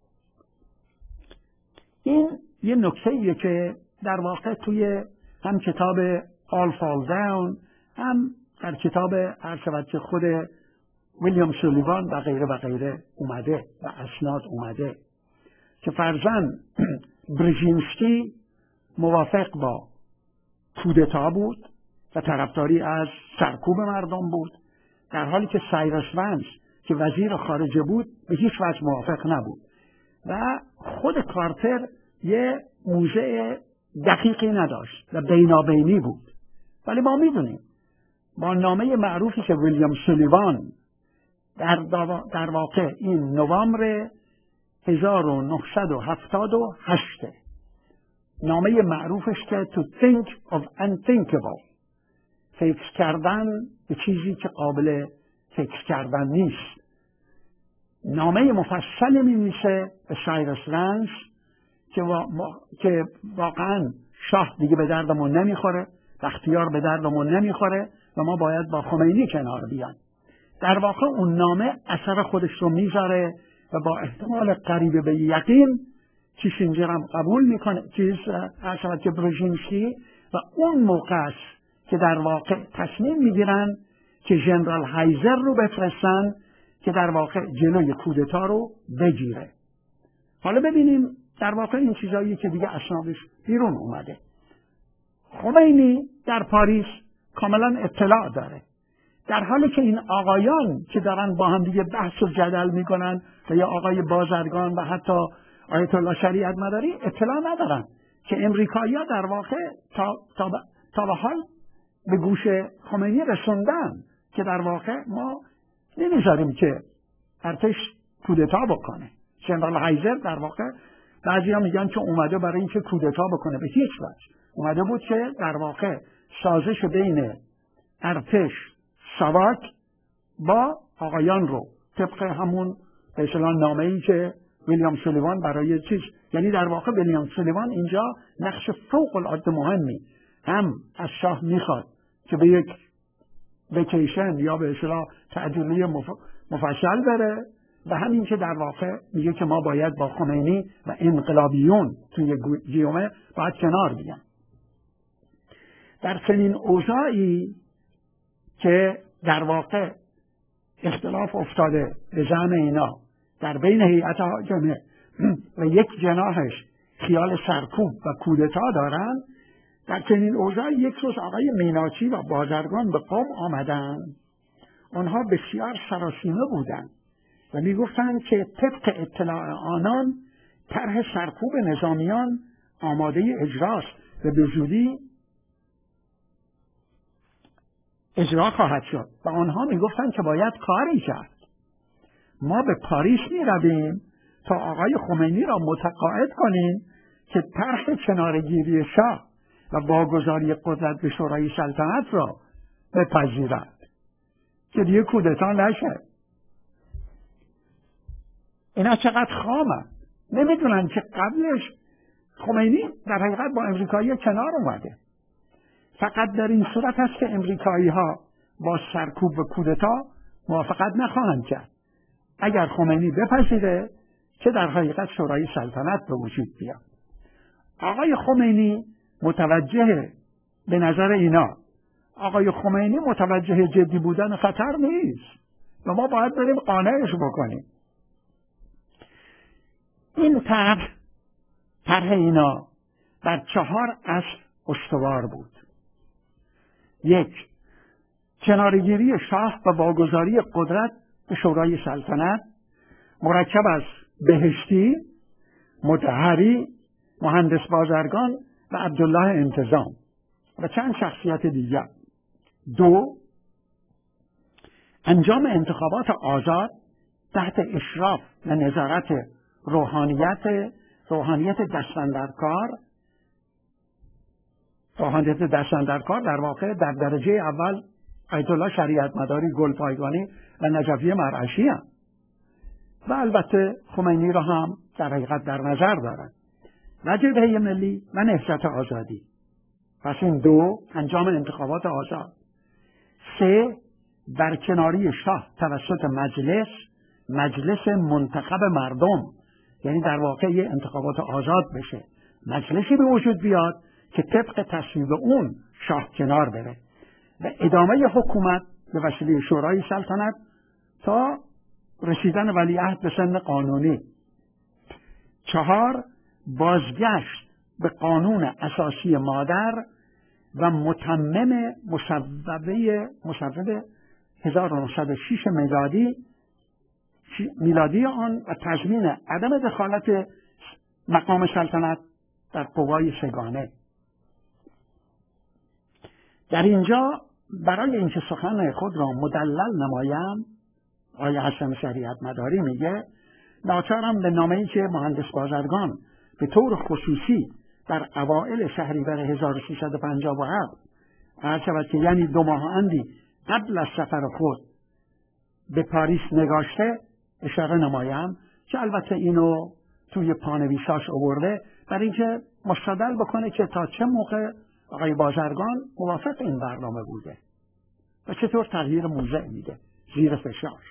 این یه نکته‌ایه که در واقع توی هم کتاب All Fall Down هم در کتاب هر شود که خود ویلیام سولیوان و غیره و غیره اومده و اسناد اومده که فرضاً برژینسکی موافق با کودتا بود و طرفداری از سرکوب مردم بود، در حالی که سایرس ونس که وزیر خارجه بود به هیچ وجه موافق نبود و خود کارتر یه موضع دقیقی نداشت و بینابینی بود. ولی ما میدونیم با نامه معروفی که ویلیام سولیوان در, در واقع این نوامبر هزار و نهصد و هفتاد و هشت نامه معروفش که to think of unthinkable، فکر کردن به چیزی که قابل فکر کردن نیست، نامه مفصل می‌نویسه به سایرس ونس که, وا... که واقعا شاه دیگه به دردمون نمیخوره، اختیار به دردمون نمیخوره و ما باید با خمینی کنار بیان. در واقع اون نامه اثر خودش رو میذاره و با احتمال قریب به یقین کیسینجر هم قبول میکنه، چیز اصلا که برژینسکی، و اون موقع است که در واقع تصمیم میگیرن که ژنرال هایزر رو بفرستن که در واقع جلوی کودتا رو بگیره. حالا ببینیم در واقع این چیزایی که دیگه اسنادش بیرون اومده. خمینی در پاریس کاملا اطلاع داره، در حالی که این آقایان که دارن با هم دیگه بحث و جدل میکنن و یا آقای بازرگان و حتی آیت الله شریعت مداری اطلاع ندارن که امریکایی‌ها در واقع تا, تا, تا به حال به گوش خمینی رسوندن که در واقع ما نمیذاریم که ارتش کودتا بکنه. ژنرال هایزر در واقع بعضی ها میگن که اومده برای اینکه کودتا بکنه، به هیچ وجه. اومده بود که در واقع سازش بین ارتش ساواک با آقایان رو طبق همون به اصطلاح نامه‌ای که ویلیام سولیوان برای چیز، یعنی در واقع ویلیام سولیوان اینجا نقش فوق العاده مهمی هم از شاه میخواد که به یک ویکیشن یا به اصطلاح تعطیلی مفصل بره و همین که در واقع میگه که ما باید با خمینی و انقلابیون توی گیومه باید کنار بیان. در چنین اوضاعی که در واقع اختلاف افتاده به زعم اینا در بین هیئت حاکمه و یک جناحش خیال سرکوب و کودتا دارن، در چنین اوضاعی یک روز آقای میناچی و بازرگان به قم آمدن. آنها بسیار سراسیمه بودند و میگفتند که طبق اطلاع آنان طرح سرکوب نظامیان آماده اجراست و به زودی اجرا خواهد شد و آنها میگفتند که باید کاری کرد. ما به پاریس میرویم تا آقای خمینی را متقاعد کنیم که طرح کنارگیری شاه و واگذاری قدرت به شورای سلطنت را بپذیرد که دیگه کودتا نشه. اینا چقدر خامن، نمیدونن که قبلش خمینی در حقیقت با امریکایی کنار اومده. فقط در این صورت هست که امریکایی ها با سرکوب و کودتا موافقت نخواهند کرد. اگر خمینی بپذیره که در حقیقت شورای سلطنت به وجود بیاد. آقای خمینی متوجه به نظر اینا، آقای خمینی متوجه جدی بودن خطر نیست و ما باید بریم قانعش بکنیم. این طرح طرح اینا بر چهار اصل استوار بود. یک، کنارگیری شاه و واگذاری قدرت به شورای سلطنت مرکب از بهشتی، مطهری، مهندس بازرگان و عبدالله انتظام و چند شخصیت دیگر. دو، انجام انتخابات آزاد تحت اشراف و نظارت روحانیت روحانیت دستاندرکار روحانیت دستاندرکار در واقع در درجه اول آیت الله شریعت مداری، گلپایگانی و نجفی مرعشی هم. و البته خمینی را هم در حقیقت در نظر دارد و جبهه ملی و نهضت آزادی. پس این دو، انجام انتخابات آزاد. سه، برکناری شاه توسط مجلس مجلس منتخب مردم، یعنی در واقع یه انتخابات آزاد بشه، مجلسی به وجود بیاد که طبق تصویب اون شاه کنار بره و ادامه حکومت به وسیله شورای سلطنت تا رسیدن ولیعهد به سن قانونی. چهار، بازگشت به قانون اساسی مادر و متمم مصوبه مصوبه هزار و نهصد و شش میلادی میلادی آن و تضمین عدم دخالت مقام سلطنت در قوای سگانه. در اینجا برای اینکه سخن خود را مدلل نمایم، آقای حسن شریعت مداری میگه ناچارم به نامه‌ای که مهندس بازرگان به طور خصوصی در اوائل شهریور هزار و سیصد و پنجاه و هفت هر شود که یعنی دو ماه اندی قبل از سفر خود به پاریس نگاشته اشاره نمایم، که البته اینو توی پانویساش آورده برای اینکه مستدل بکنه که تا چه موقع آقای بازرگان موافق این برنامه بوده و چطور تغییر موضع میده زیر فشار.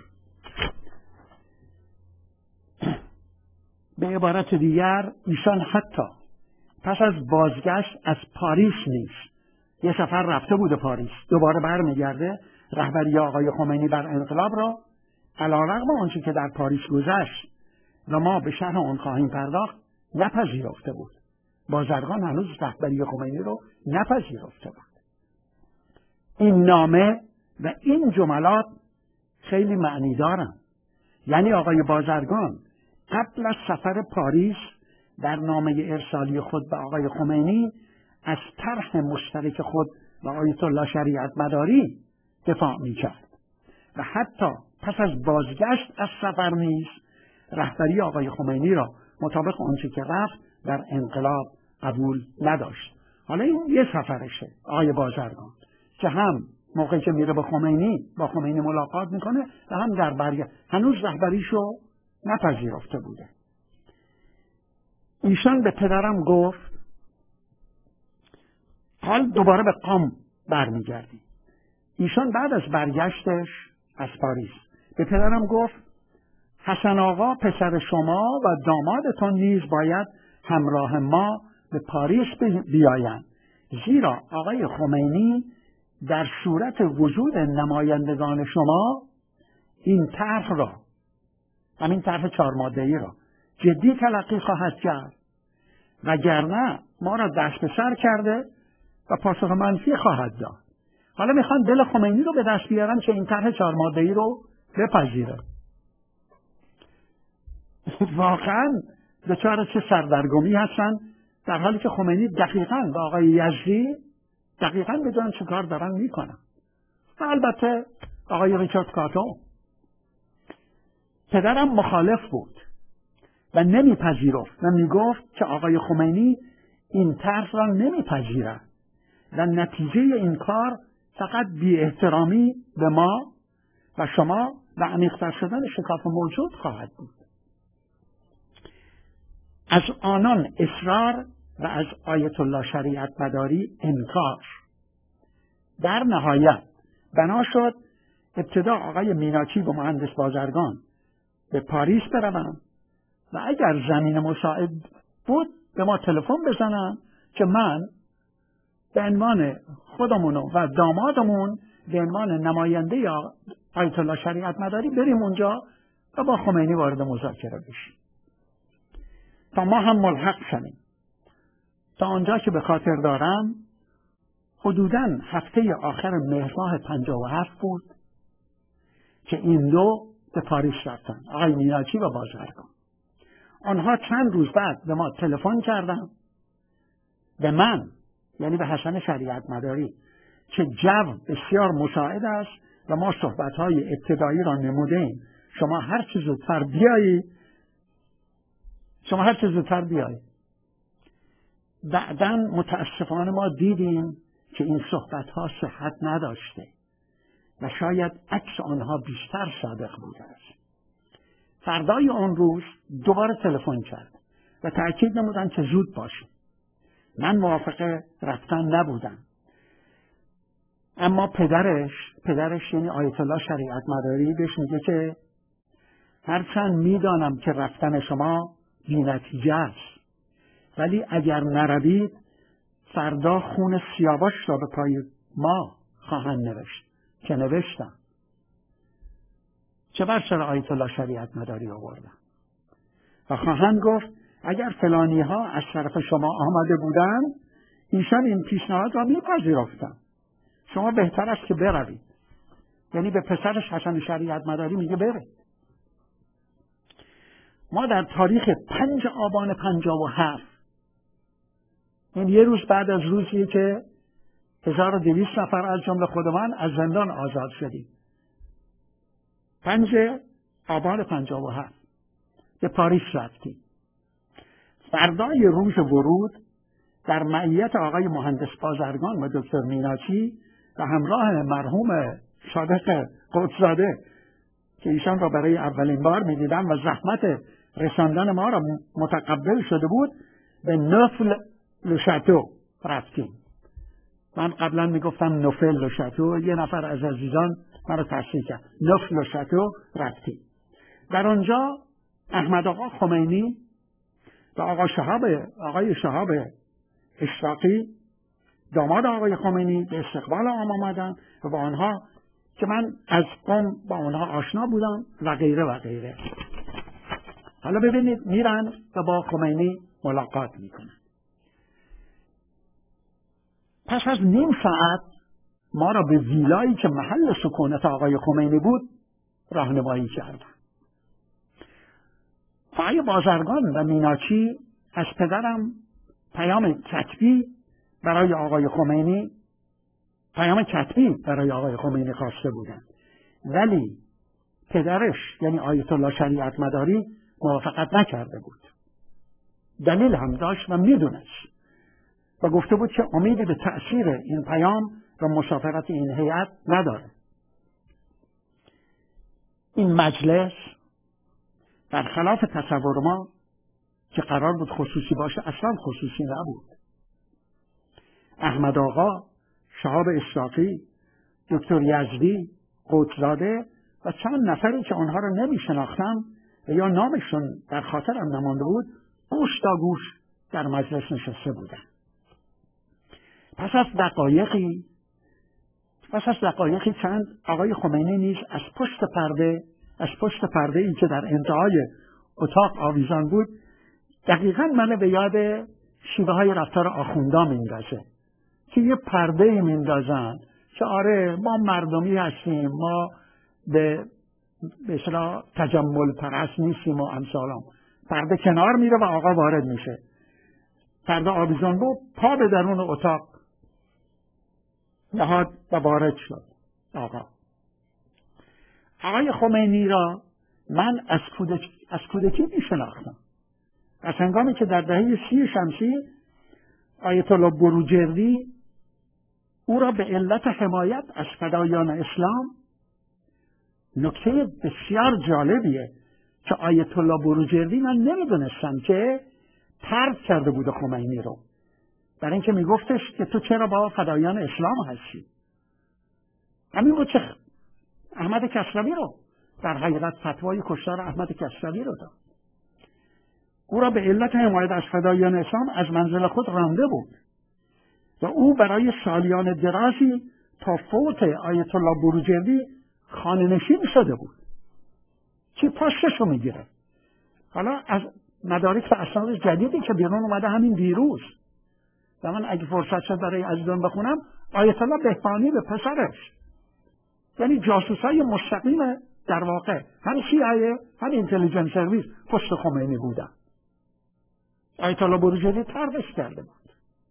به عبارت دیگر ایشان حتی پس از بازگشت از پاریس نیز، یه سفر رفته بوده پاریس، دوباره برمیگرده، رهبری آقای خمینی بر انقلاب را علیرغم آنچه که در پاریس گذشت و ما به شرح آن خواهیم پرداخت نپذیرفته بود. بازرگان هنوز رهبری خمینی رو نپذیرفته بود. این نامه و این جملات خیلی معنی دارن. یعنی آقای بازرگان قبل از سفر پاریس در نامه ارسالی خود به آقای خمینی از طرح مشترک خود و آیت الله شریعت مداری دفاع می‌کرد و حتی پس از بازگشت از سفر نیز رهبری آقای خمینی را مطابق آنچه که رفت در انقلاب قبول نداشت. حالا این یه سفرشه آقای بازرگان که هم موقعی که میره با خمینی با خمینی ملاقات میکنه و هم در برگشت هنوز رهبریشو نپذیرفته بوده. ایشان به پدرم گفت حال دوباره به قم برمیگردی. ایشان بعد از برگشتش از پاریس به پدرم گفت حسن آقا پسر شما و دامادتان نیز باید همراه ما به پاریس بیایند، زیرا آقای خمینی در صورت وجود نمایندگان شما این طرح را، همین طرح چهار ماده‌ای را جدی تلقی خواهد کرد، وگرنه ما را دست به سر کرده و پاسخ منفی خواهد داد. حالا میخوان دل خمینی رو به دست بیارن که این طرح چهار ماده‌ای رو بپذیره. واقعا دچار چه سردرگمی هستن، در حالی که خمینی دقیقاً با آقای یزدی دقیقاً بدون چه کار دارن میکنن. و البته آقای ریچارد کاتو پدرم مخالف بود و نمیپذیرفت و میگفت که آقای خمینی این طرح را نمیپذیرد و نتیجه این کار فقط بی احترامی به ما و شما و عمیق‌تر شدن شکاف موجود خواهد بود. از آنان اصرار و از آیت الله شریعت مداری انکار. در نهایت بنا شد ابتدا آقای میناچی و مهندس بازرگان به پاریس بروند و اگر زمین مساعد بود به ما تلفن بزنن که من به عنوان خودمون و دامادمون به عنوان نماینده یا آیت الله شریعت مداری بریم اونجا و با خمینی وارد مذاکره بشیم تا ما هم ملحق شدیم. تا آنجا که به خاطر دارم حدوداً هفته آخر مهر ماه پنجاه و هفت بود که این دو به پاریس رفتن، آقای میناچی و بازرگان. آنها چند روز بعد به ما تلفن کردن، به من یعنی به حسن شریعت مداری، که جو بسیار مساعد است و ما صحبت‌های ابتدایی را نمودیم، شما هر چه زودتر بیایی شما هر چه زودتر بیایی. بعداً متاسفانه ما دیدیم که این صحبت‌ها صحت نداشته و شاید عکس آنها بیشتر صادق بوده است. فردای آن روز دوباره تلفن کرد و تأکید نمودن که زود باشیم. من موافق رفتن نبودم، اما پدرش پدرش یعنی آیت الله شریعت مداری بهش میگه که هرچند میدانم که رفتن شما بی‌نتیجه است، ولی اگر نروید فردا خون سیاوش را به پای ما خواهند نوشت که نوشتم. چه بر سر آیت الله شریعت مداری آوردم و خواهند گفت اگر فلانی ها از طرف شما آمده بودند ایشان این پیشنهاد را میپذیرفتند، شما بهتر است که بروید. یعنی به پسرش حسن شریعت مداری میگه بره. ما در تاریخ پنج آبان پنجاه و هفت، این یه روز بعد از روزی که هزار و دویست نفر از جمله خود من از زندان آزاد شدیم، پنج آبان پنجاه و هفت به پاریس رفتیم. فردای روز ورود در معیت آقای مهندس بازرگان و دکتر میناچی و همراه مرحوم صادق قدس‌زاده که ایشان را برای اولین بار می‌دیدم و زحمت رساندن ما را متقبل شده بود، به نفل لوشاتو رفتیم. من قبلا میگفتم نفل لوشاتو، یه نفر از عزیزان من را تصحیح کرد، نفل لوشاتو رفتیم. در آنجا احمد آقا خمینی و آقا شهاب آقای شهاب اشراقی داماد آقای خمینی به استقبال آن آمدن و با آنها که من از قم با آنها آشنا بودم و غیره و غیره. حالا ببینید میرن و با خمینی ملاقات میکنن. پس از نیم ساعت ما را به ویلایی که محل سکونت آقای خمینی بود راهنمایی کردن. آقای بازرگان و میناچی از پدرم پیام کتبی برای آقای خمینی پیام کتبی برای آقای خمینی خواسته بودند، ولی پدرش یعنی آیت الله شریعت مداری موافقت نکرده بود. دلیل هم داشت و میدونست و گفته بود که امیدی به تأثیر این پیام و مسافرت این هیئت نداره. این مجلس برخلاف تصور ما که قرار بود خصوصی باشه اصلا خصوصی نبود. احمد آقا، شهاب اشراقی، دکتر یزدی، قدس‌زاده و چند نفری که آنها را نمی شناختم و یا نامشون در خاطرم نمانده بود گوش تا گوش در مجلس نشسته بودن. پس از دقایقی پس از دقایقی چند آقای خمینی نیز از پشت پرده از پشت پرده ای که در انتهای اتاق آویزان بود دقیقاً منو به یاد شیوه های رفتار آخوندا میندازه که یه پرده میندازن که آره ما مردمی هستیم، ما به به اصطلاح تجمل پرست نیستیم و امثالم. پرده کنار میره و آقا وارد میشه. پرده آویزان بود، پا به درون اتاق نهاد و وارد شد. آقا آقای خمینی را من از کودکی از کودکی میشناختم. از هنگامی که در دهه سی شمسی آیت الله بروجردی او را به علت حمایت از فدایان اسلام، نکته بسیار جالبیه که آیت الله بروجردی من نمیدونستم که طرد کرده بود خمینی رو، برای اینکه میگفتش که تو چرا با فدایان اسلام هستی. همین بود که احمد کسروی رو در حقیقت فتوای کشتار احمد کسروی رو داد. او را به علت حمایت از فدایان اسلام از منزل خود رانده بود و او برای سالیان درازی تا فوت آیت الله بروجردی خانه نشین شده بود. چی پشتشو میگیره؟ حالا از مدارک و اسناد جدیدی که بیرون اومده همین دیروز و من اگه فرصت شد برای عزیزان بخونم، آیت الله بهبانی به پسرش، یعنی جاسوسای مستقیم در واقع هم سی آی ای هم اینتلیجنس سرویس پشت خمینی بودن. آیت الله بروجردی طردش کرده بود.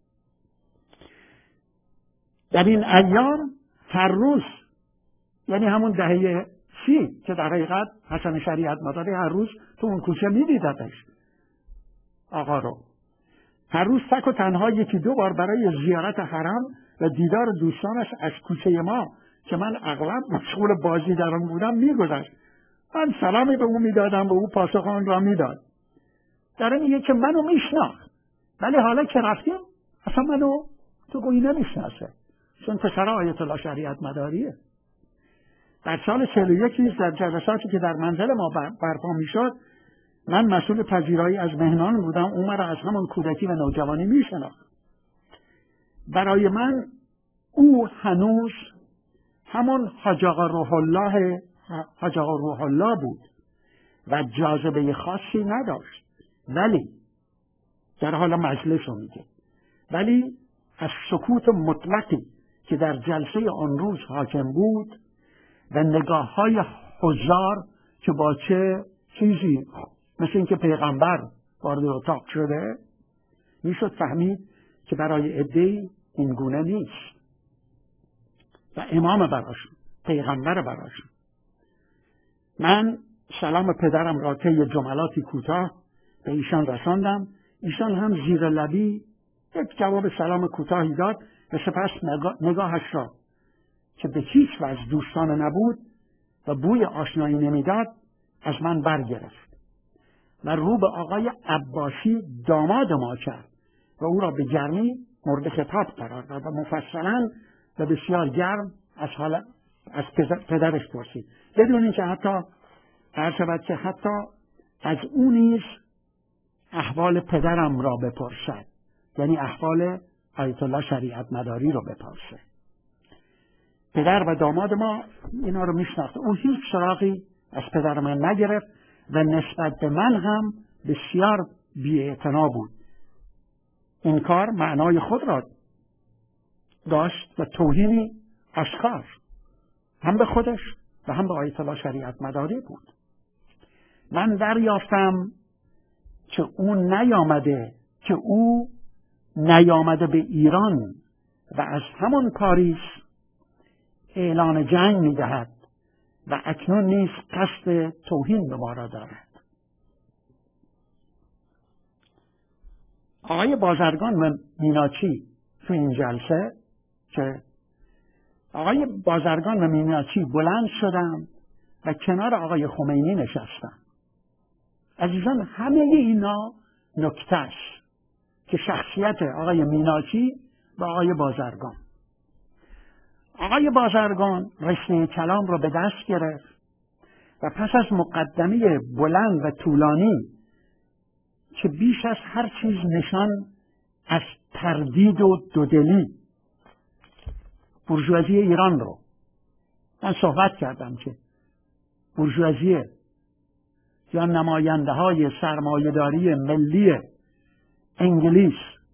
در این ایام هر روز، یعنی همون دهه سی که در حقیقت حسن شریعت مداری هر روز تو اون کوچه میدیدتش آقا رو، هر روز تک و تنها یکی دو بار برای زیارت حرم و دیدار دوستانش از کوچه ما که من اغلب مشغول بازی در آن بودم میگذشت. من سلامی به او میدادم، به او پاسخ آن را میداد. در این میگه که منو میشناخت، ولی حالا که رفتیم اصلا منو تو گویی نمیشناسه، چون پسر آیت الله شریعت مداریه. در سال چهل و یک نیز در جلساتی که در منزل ما برپا میشد، من مسئول پذیرایی از مهمان بودم. او مرا از همون کودکی و نوجوانی میشناخت. برای من او هنوز همون حاج آقا روح الله حاج آقا روح الله بود و جاذبه خاصی نداشت، ولی در حال مجلس رو میگه، ولی از سکوت مطلقی که در جلسه آن روز حاکم بود و نگاه های حضار که با چه چیزی مثل اینکه پیغمبر وارد اتاق شده، میشد فهمید که برای عده‌ای این گونه نیست و امام براشون، پیغمبر براشون. من سلام پدرم را طی جملاتی کوتاه به ایشان رساندم. ایشان هم زیر لبی یک جواب سلام کوتاهی داد و سپس نگاهش را که به هیچ وجه دوستانه نبود و بوی آشنایی نمیداد از من برگرفت و رو به آقای عباسی داماد ما کرد و او را به گرمی مورد خطاب قرار داد و مفصلا و بسیار گرم از حال از پدرش پرسید، بدون اینکه حتی هر شود که حتی از او نیز احوال پدرم را بپرسد، یعنی احوال آیت الله شریعت مداری را بپرسه. پدر و داماد ما اینا رو میشناخت. او هیچ سراغی از پدر من نگرفت و نسبت به من هم بسیار بی‌اعتنا بود. این کار معنای خود را داشت و توهینی آشکار هم به خودش و هم به آیت الله شریعت مداری بود. من دریافتم که او نیامده که او نیامده به ایران و از همون پاریس اعلان جنگ می‌دهد و اکنون نیز قصد توهین به ما را دارد. آقای بازرگان و میناچی تو این جلسه که آقای بازرگان و میناچی بلند شدن و کنار آقای خمینی نشستن. عزیزان همه اینا نکته است که شخصیت آقای میناچی و آقای بازرگان. آقای بازرگان رشته کلام را به دست گرفت و پس از مقدمه بلند و طولانی که بیش از هر چیز نشان از تردید و دودلی بورژوازی ایران رو، من صحبت کردم که بورژوازی یا نماینده های سرمایه‌داری ملی انگلیس،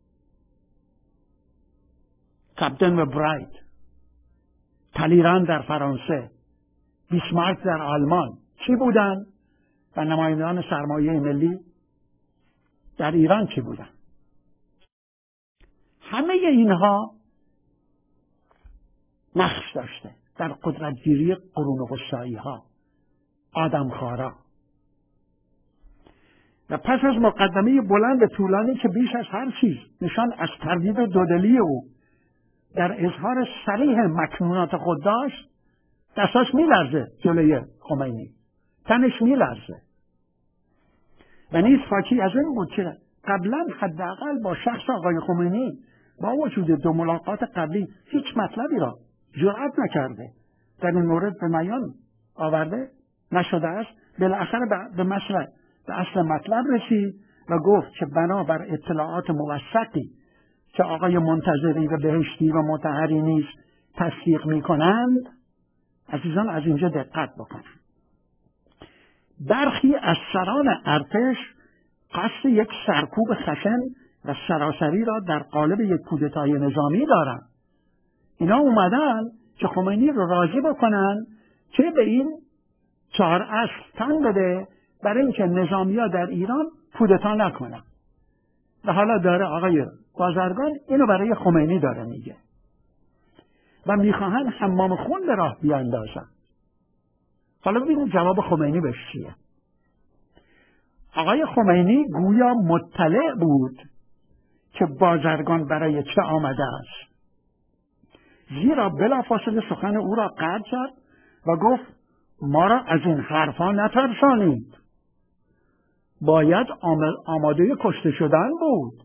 کاپتن و براید، تالیران در فرانسه، بیسمارک در آلمان چی بودن و نمایندگان سرمایه ملی در ایران چی بودن؟ همه اینها نقش داشته در قدرتگیری قرون وسطایی ها، آدمخوارا. و پس از مقدمه بلند و طولانی که بیش از هر چیز نشان از تردید و دودلی او در اظهار صریح مکنونات خود داشت، دستاش میلرزه جلوی خمینی، تنش میلرزه و نیز حاکی از این بود که قبلا حداقل با شخص آقای خمینی با وجود دو ملاقات قبلی هیچ مطلبی را جرأت نکرده در این مورد به بیان آورده نشده است. بالاخره به مثل به اصل مطلب رسید و گفت که بنابر اطلاعات موثقی که آقای منتظری و بهشتی و مطهری نیز تصدیق میکنند، عزیزان از اینجا دقت بکنند. برخی از سران ارتش قصد یک سرکوب خشن و سراسری را در قالب یک کودتای نظامی دارند. اینا اومدن که خمینی رو راضی بکنن که به این چهار اصل تن بده برای اینکه نظامیا در ایران کودتا نکنن. و حالا داره آقای بازرگان اینو برای خمینی داره میگه و میخواهن حمام خون به راه بیاندازن. حالا ببینید جواب خمینی بهش چیه. آقای خمینی گویا مطلع بود که بازرگان برای چه آمده است، زیرا بلافاصله سخن او را قطع کرد و گفت ما را از این حرفا نترسانید، باید آماده کشته شدن بود.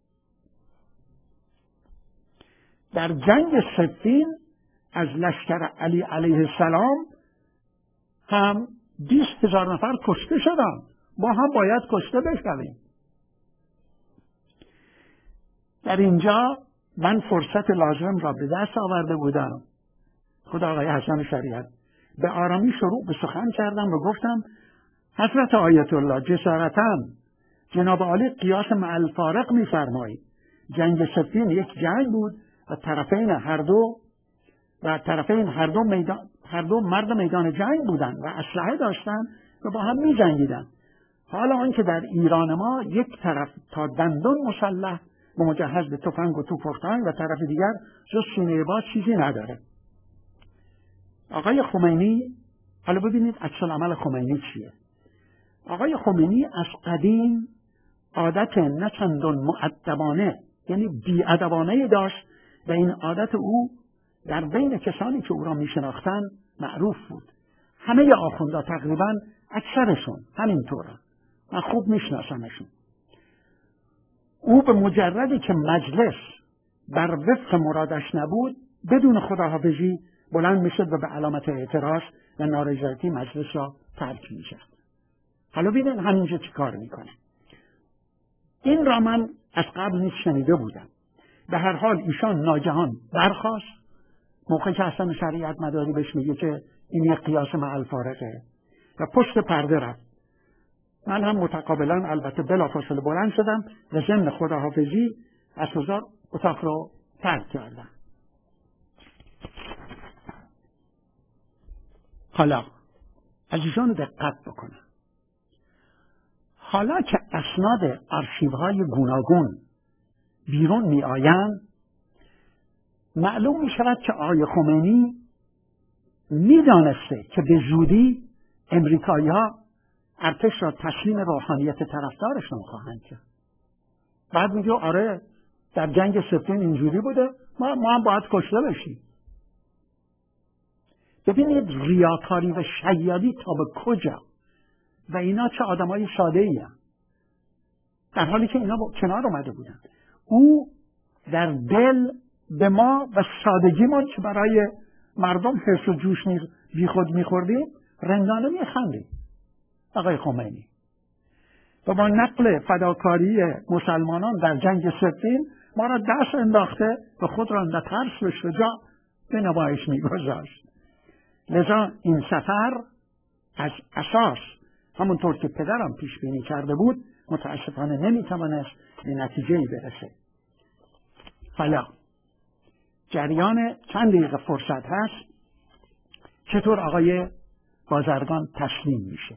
در جنگ صفین از لشکر علی علیه السلام هم بیست هزار نفر کشته شدند، ما هم باید کشته بشویم. در اینجا من فرصت لازم را به دست آورده بودم. خدا آقای حسن شریعت به آرامی شروع به سخن کردم و گفتم حضرت آیت الله جسارتاً جناب عالی قیاس مع الفارق می‌فرمایید. جنگ صفین یک جنگ بود و طرفین هر دو و طرفین هر دو میدان هر دو مرد میدان جنگ بودند و اسلحه داشتند و با هم می‌جنگیدند. حالا آنکه در ایران ما یک طرف تا دندان مسلح و مجهز به تفنگ و توپخ‌تان و طرف دیگر جز سینه باز چیزی نداره. آقای خمینی، حالا ببینید عکس العمل خمینی چیه. آقای خمینی از قدیم عادت نه چندان مؤدبانه یعنی بی‌ادبانه داشت و این عادت او در بین کسانی که او را میشناختن معروف بود. همه آخوندا تقریبا اکثرشون همینطوره، من خوب میشناسمشون. او به مجردی که مجلس بر وفق مرادش نبود بدون خداحافظی بلند میشد و به علامت اعتراض و نارضایتی مجلس را ترک میشد. حالا ببینید همینجا چی کار میکنه. این را من از قبل نیز شنیده بودم. به هر حال ایشان ناگهان برخاست موقع که حسن شریعت مداری بهش میگه که این یک قیاس مع الفارقه و پشت پرده رفت. من هم متقابلا البته بلافاصله بلند شدم و ضمن خداحافظی از حضار اتاق رو ترک کردم. حالا از ایشان دقت بکنم. حالا که اسناد آرشیوهای گوناگون بیرون می آیند، معلوم می شود که آقای خمینی می دانسته که به زودی امریکایی ها ارتش را تسلیم روحانیت طرفدارشون خواهند کرد. بعد میگه آره در جنگ صفین اینجوری بوده، ما, ما هم باید کشته بشیم. ببینید ریاکاری و شیادی تا به کجا و اینا چه آدمای ساده ای هم. در حالی که اینا با کنار اومده بودن. او در دل به ما و سادگیمون که برای مردم حرص و جوش بی خود میخوردیم رندانه میخندیم. آقای خمینی و با نقل فداکاری مسلمانان در جنگ صفین ما را دست انداخته و خود را در ترس و شجاع به نمایش میگذاشت. لذا این سفر از اساس همونطور که پدرم پیش بینی کرده بود متاسفانه نمیتوانست به نتیجه‌ای برسه. حالا جریان چند دقیقه فرصت هست چطور آقای بازرگان تسلیم میشه.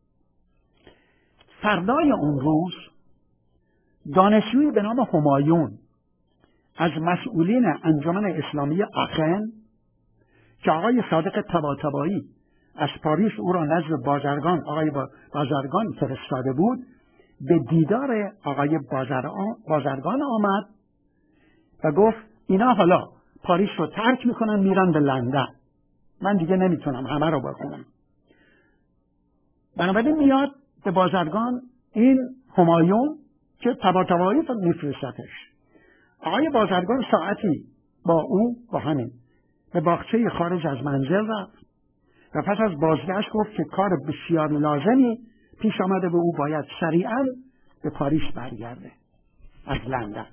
فردای اون روز دانشجویی به نام همایون از مسئولین انجمن اسلامی آخن که آقای صادق طباطبایی از پاریس او را نزد بازرگان آقای بازرگان فرستاده بود به دیدار آقای بازرگان آمد و گفت اینا حالا پاریس رو ترک میکنن میرن به لندن، من دیگه نمیتونم همه رو بخونم. بنابراین میاد به بازرگان این همایون که طباطبایی میفرستتش. آقای بازرگان ساعتی با او با همین به باغچه خارج از منزل رفت و پس از بازگشت گفت که کار بسیار لازمی پیش آمده و او باید سریعا به پاریس برگرده از لندن.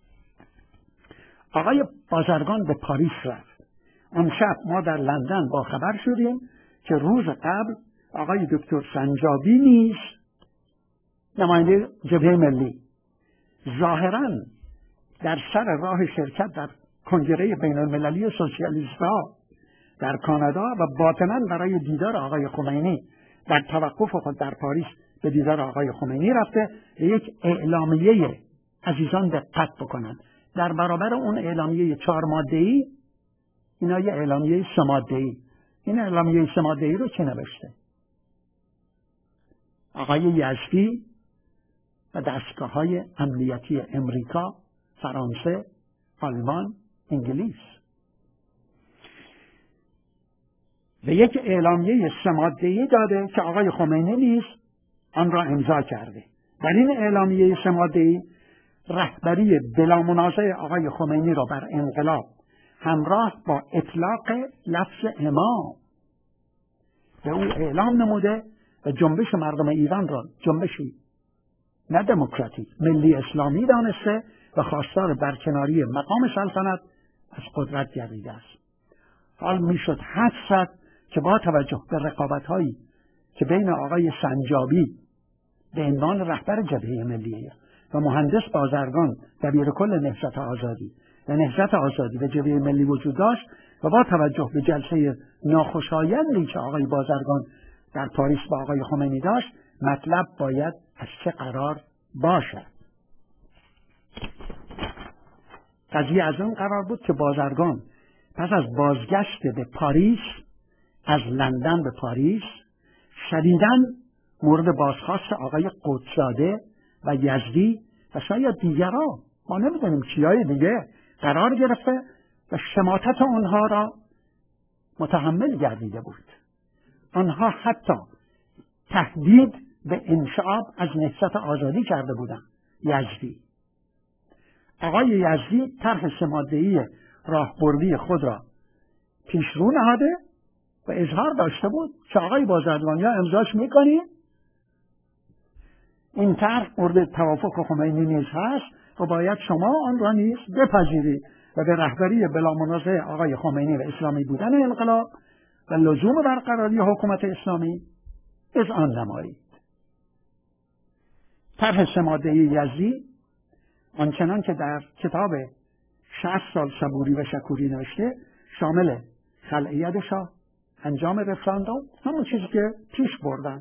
آقای بازرگان به پاریس رفت. آن شب ما در لندن با خبر شدیم که روز قبل آقای دکتر سنجابی نیز نماینده جبهه ملی ظاهراً در سر راه شرکت در کنگره بین المللی سوسیالیست‌ها در کانادا و باطناً برای دیدار آقای خمینی در توقف خود در پاریس به دیدار آقای خمینی رفته و یک اعلامیه عزیزان دقت بکنند در برابر اون اعلامیه چهار ماده‌ای اینا یه اعلامیه سه ماده‌ای. این اعلامیه سه ماده‌ای رو چه نوشته؟ آقای یزدی و دستگاه‌های امنیتی امریکا، فرانسه، آلمان، انگلیس و یک اعلامیه سه ماده‌ای داده که آقای خمینی نیز آن را امضا کرده. در این اعلامیه سه ماده‌ای رهبری بلا منازع آقای خمینی را بر انقلاب همراه با اطلاق لفظ امام به او اعلام نموده و جنبش مردم ایران را جنبشی نه دموکراتیک ملی اسلامی دانسته و خواستار برکناری مقام سلطنت از قدرت گردیده است. حال میشد حدس زد که با توجه به رقابت‌هایی که بین آقای سنجابی به عنوان رهبر جبهه ملی و مهندس بازرگان دبیر کل نهضت آزادی و نهضت آزادی و جبهه ملی وجود داشت و با توجه به جلسه ناخوشایندی که آقای بازرگان در پاریس با آقای خمینی داشت، مطلب باید از چه قرار باشد. قضیه از اون قرار بود که بازرگان پس از بازگشت به پاریس از لندن به پاریس شدیداً مورد بازخواست آقای قدسزاده و یزدی و شاید دیگران، ما نمیدونیم کیای دیگه، قرار گرفته و شماتت آنها را متحمل گردیده بود. آنها حتی تهدید به انشعاب از نهضت آزادی کرده بودند. یزدی آقای یزدی طرح سه ماده‌ای راهبردی خود را پیش رو نهاده و اظهار داشته بود که آقای بازرگان یا امضاش میکنی، این طرح مورد توافق خمینی نیز هست و باید شما آن را نیز بپذیرید و به رهبری بلا منازع آقای خمینی و اسلامی بودن انقلاب و لزوم برقراری حکومت اسلامی اذعان نمایید. طرح سه ماده‌ای یزدی آنچنان که در کتاب شصت سال صبوری و شکوری نوشته شامل خلع شاه، انجام رفراندوم، همون چیزی که پیش بردن.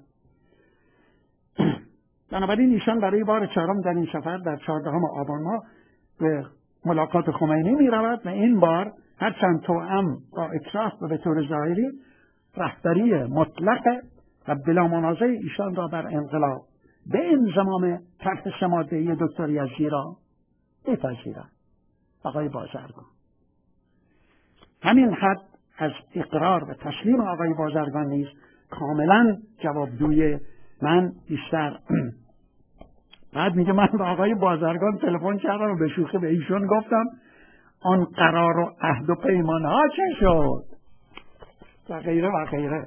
بنابراین ایشان برای بار چهارم در این سفر در چهاردهم آبان ماه به ملاقات خمینی می رود و این بار هرچند توأم با اکراه و به طور ظاهری رهبری مطلق و بلا منازع ایشان را بر انقلاب به انضمام طرح سه ماده‌ای دکتر یزدی را بپذیرد. آقای بازرگان همین حد از اقرار و تسلیم آقای بازرگان نیز کاملا جوابگوی من بیشتر. بعد میگه من به آقای بازرگان تلفن کردم و به شوخی به ایشون گفتم آن قرار و عهد و پیمان ها چه شد و غیره و غیره.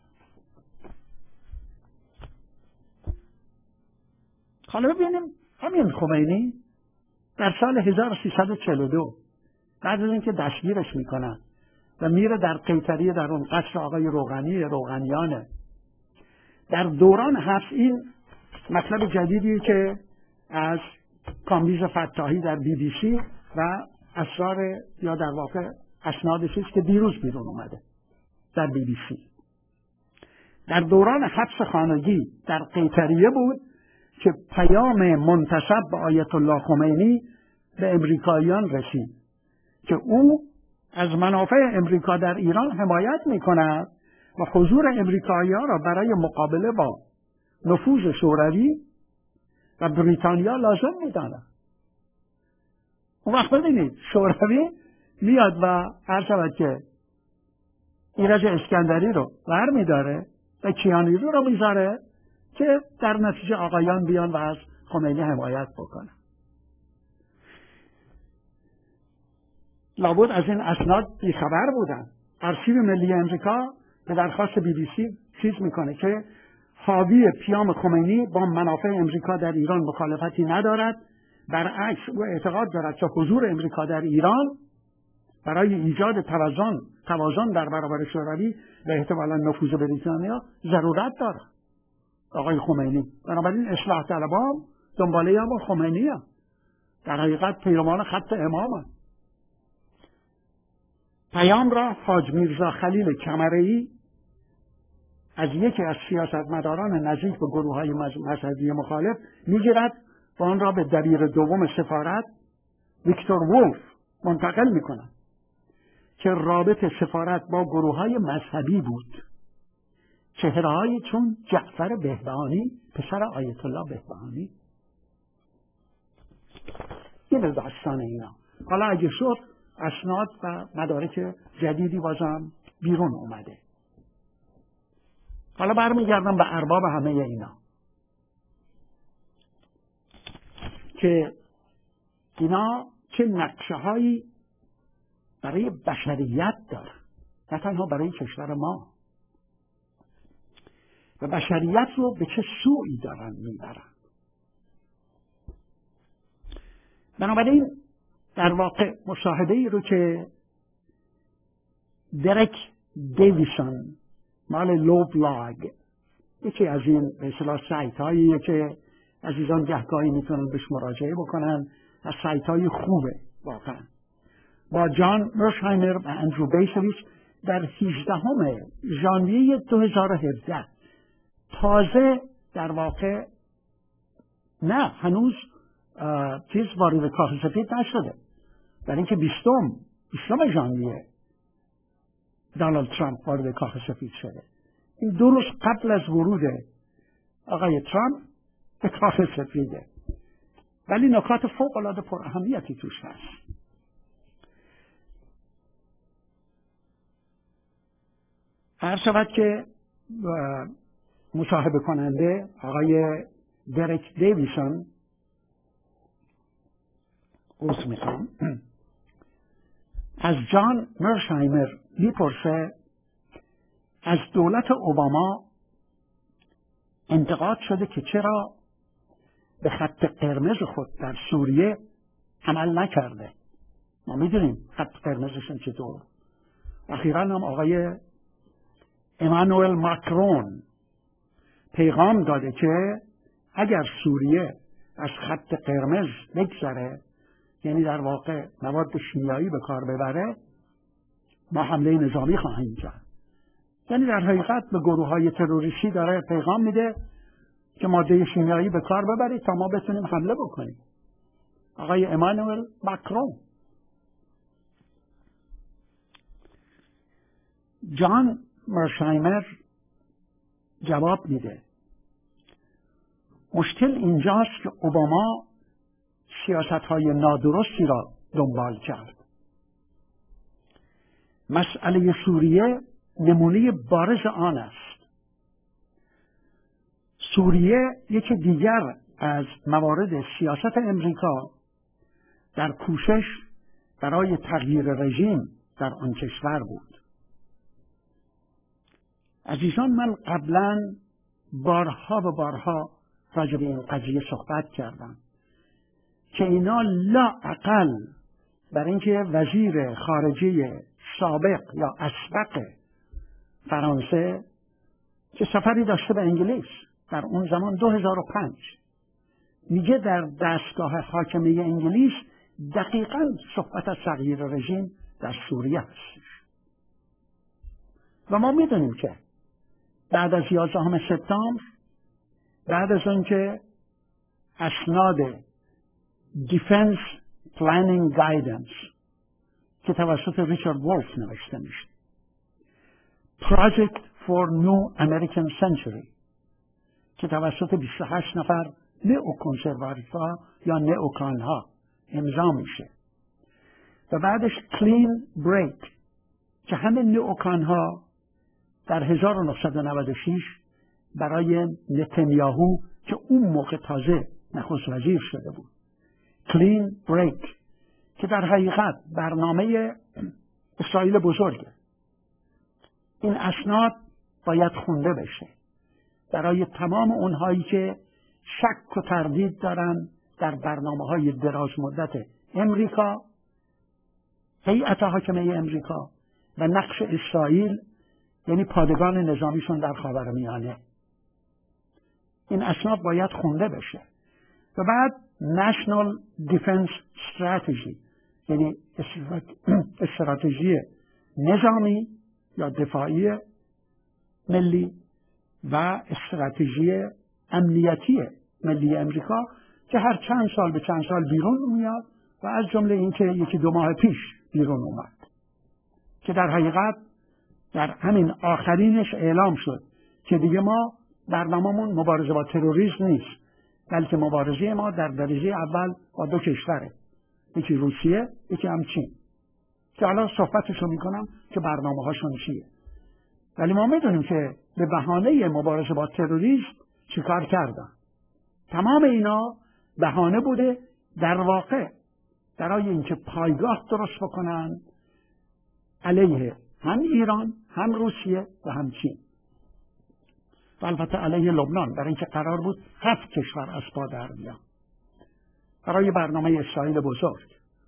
حالا ببینیم همین خمینی در سال هزار و سیصد و چهل و دو بعد از اینکه دستگیرش میکنن و میره در قیصریه در اون قصر آقای روغنی روغنیانه، در دوران حبس این مطلب جدیدی که از کامبیز فتاحی در بی بی سی و اسرار یا در واقع اسناد چیز که دیروز بیرون اومده در بی بی سی، در دوران حبس خانگی در قیصریه بود که پیام منتسب به آیت الله خمینی به امریکاییان رسید که او از منافع امریکا در ایران حمایت می کند و حضور امریکایی ها را برای مقابله با نفوذ شوروی و بریتانیا لازم می داند. اون وقت ببینید شوروی میاد و هر شود که ایرج اسکندری رو بر می داره و کیانیرو رو میذاره که در نتیجه آقایان بیان و از خمینی حمایت بکنن. لابد از این اسناد بیخبر بودن. آرشیو ملی امریکا به درخواست بی بی سی چیز میکنه که حاوی پیام خمینی با منافع امریکا در ایران مخالفتی ندارد. برعکس او اعتقاد دارد که حضور امریکا در ایران برای ایجاد توازن توازن در برابر شوروی و احتمالاً نفوذ بریتانیا ضرورت دارد. آقای خمینی بنابراین اصلاح طلبان دنباله هم خمینی هم. در حقیقت پیروان خط امام هم. پیام را حاج میرزا خلیل کمرئی از یکی از سیاستمداران نزدیک به گروه‌های مذهبی مخالف میگیرد و آن را به دبیر دوم سفارت ویکتور وولف منتقل میکند که رابط سفارت با گروه‌های مذهبی بود. چهره‌هایی چون جعفر بهبهانی پسر آیت الله بهبهانی. این داستان اینا. حالا اگه شد اسناد و مدارک جدیدی بازم بیرون اومده. حالا برمیگردم به ارباب همه اینا که اینا چه نقشه هایی برای بشریت دارن، نه تنها برای کشور ما، و بشریت رو به چه سویی دارن میبرن. بنابراین در واقع مصاحبه ای رو که درک دیویسون مال لوبلاگ، یکی از این به اصطلاح سایت هاییه که عزیزان گهگاهی میتونن بهش مراجعه بکنن، از سایت های خوبه واقعا، با جان مرشهایمر و اندرو بیسویچ در هجدهم ژانویه دو هزار و هفده تازه در واقع نه هنوز چیز وارد کاخ سفید نشده، در اینکه بیستم بیستم ژانویه دونالد ترامپ وارد کاخ سفید شده. این دو روز قبل از ورود آقای ترامپ به کاخ سفیده، ولی نکات فوق العاده پر اهمیتی توش هست. هر شود که مصاحبه کننده آقای درک دیویسون اوز میخوام از جان مرشهایمر میپرسه از دولت اوباما انتقاد شده که چرا به خط قرمز خود در سوریه عمل نکرده. ما میدونیم خط قرمزشون چطور. اخیراً هم آقای امانوئل ماکرون پیغام داده که اگر سوریه از خط قرمز بگذره، یعنی در واقع مواد شیمیایی به کار ببره، ما حمله نظامی خواهیم کرد. یعنی در حقیقت به گروه های تروریستی داره پیغام میده که ماده شیمیایی به کار ببرید تا ما بتونیم حمله بکنیم. آقای امانوئل ماکرون. جان مرشهایمر جواب میده مشکل اینجاست که اوباما سیاست‌های نادرستی را دنبال کرد. مسئله سوریه نمونه بارز آن است. سوریه یکی دیگر از موارد سیاست امریکا در کوشش برای تغییر رژیم در آن کشور بود. عزیزان، من قبلا بارها و بارها راجع به این قضیه صحبت کردم که اینا لا اقل برای اینکه وزیر خارجه سابق یا اسبق فرانسه که سفری داشته به انگلیس در اون زمان دو هزار و پنج میگه در دستگاه حاکمه انگلیس دقیقاً صحبت از تغییر رژیم در سوریه هست. و ما میدونیم که بعد از یازدهم سپتامبر، بعد از آنکه اسناد Defense Planning Guidance که توسط ریچارد وولف نوشته میشه، Project for New American Century که توسط بیست و هشت نفر نئوکنسرواتیوها یا نئوکانها امضا میشه، و بعدش Clean Break که همه نئوکانها در هزار و نهصد و نود و شش برای نتانیاهو که اون موقع تازه نخست وزیر شده بود، Clean Break که در حقیقت برنامه اسرائیل بزرگه. این اسناد باید خونده بشه برای تمام اونهایی که شک و تردید دارن در برنامه‌های دراز مدت امریکا، هیئت حاکمه امریکا و نقش اسرائیل، یعنی پادگان نظامیشون در خاورمیانه. این اسناد باید خونده بشه. و بعد National Defense Strategy، یعنی استراتژی نظامی یا دفاعی ملی و استراتژی امنیتی ملی امریکا که هر چند سال به چند سال بیرون میاد و از جمله این که یکی دو ماه پیش بیرون اومد که در حقیقت در همین آخرینش اعلام شد که دیگه ما برنامه‌مون مبارزه با تروریسم نیست، بلکه مبارزه ما در درجه اول با دو کشوره، یکی روسیه یکی هم چین، که حالا صحبتشو میکنم که برنامه هاشون چیه. ولی ما میدونیم که به بهانه مبارزه با تروریسم چیکار کردن. تمام اینا بهانه بوده در واقع برای اینکه پایگاه درست بکنن علیه هم ایران هم روسیه و هم چین و البته علیه لبنان، برای اینکه قرار بود هفت کشور از پا در بیان برای برنامه اسرائیل بزرگ.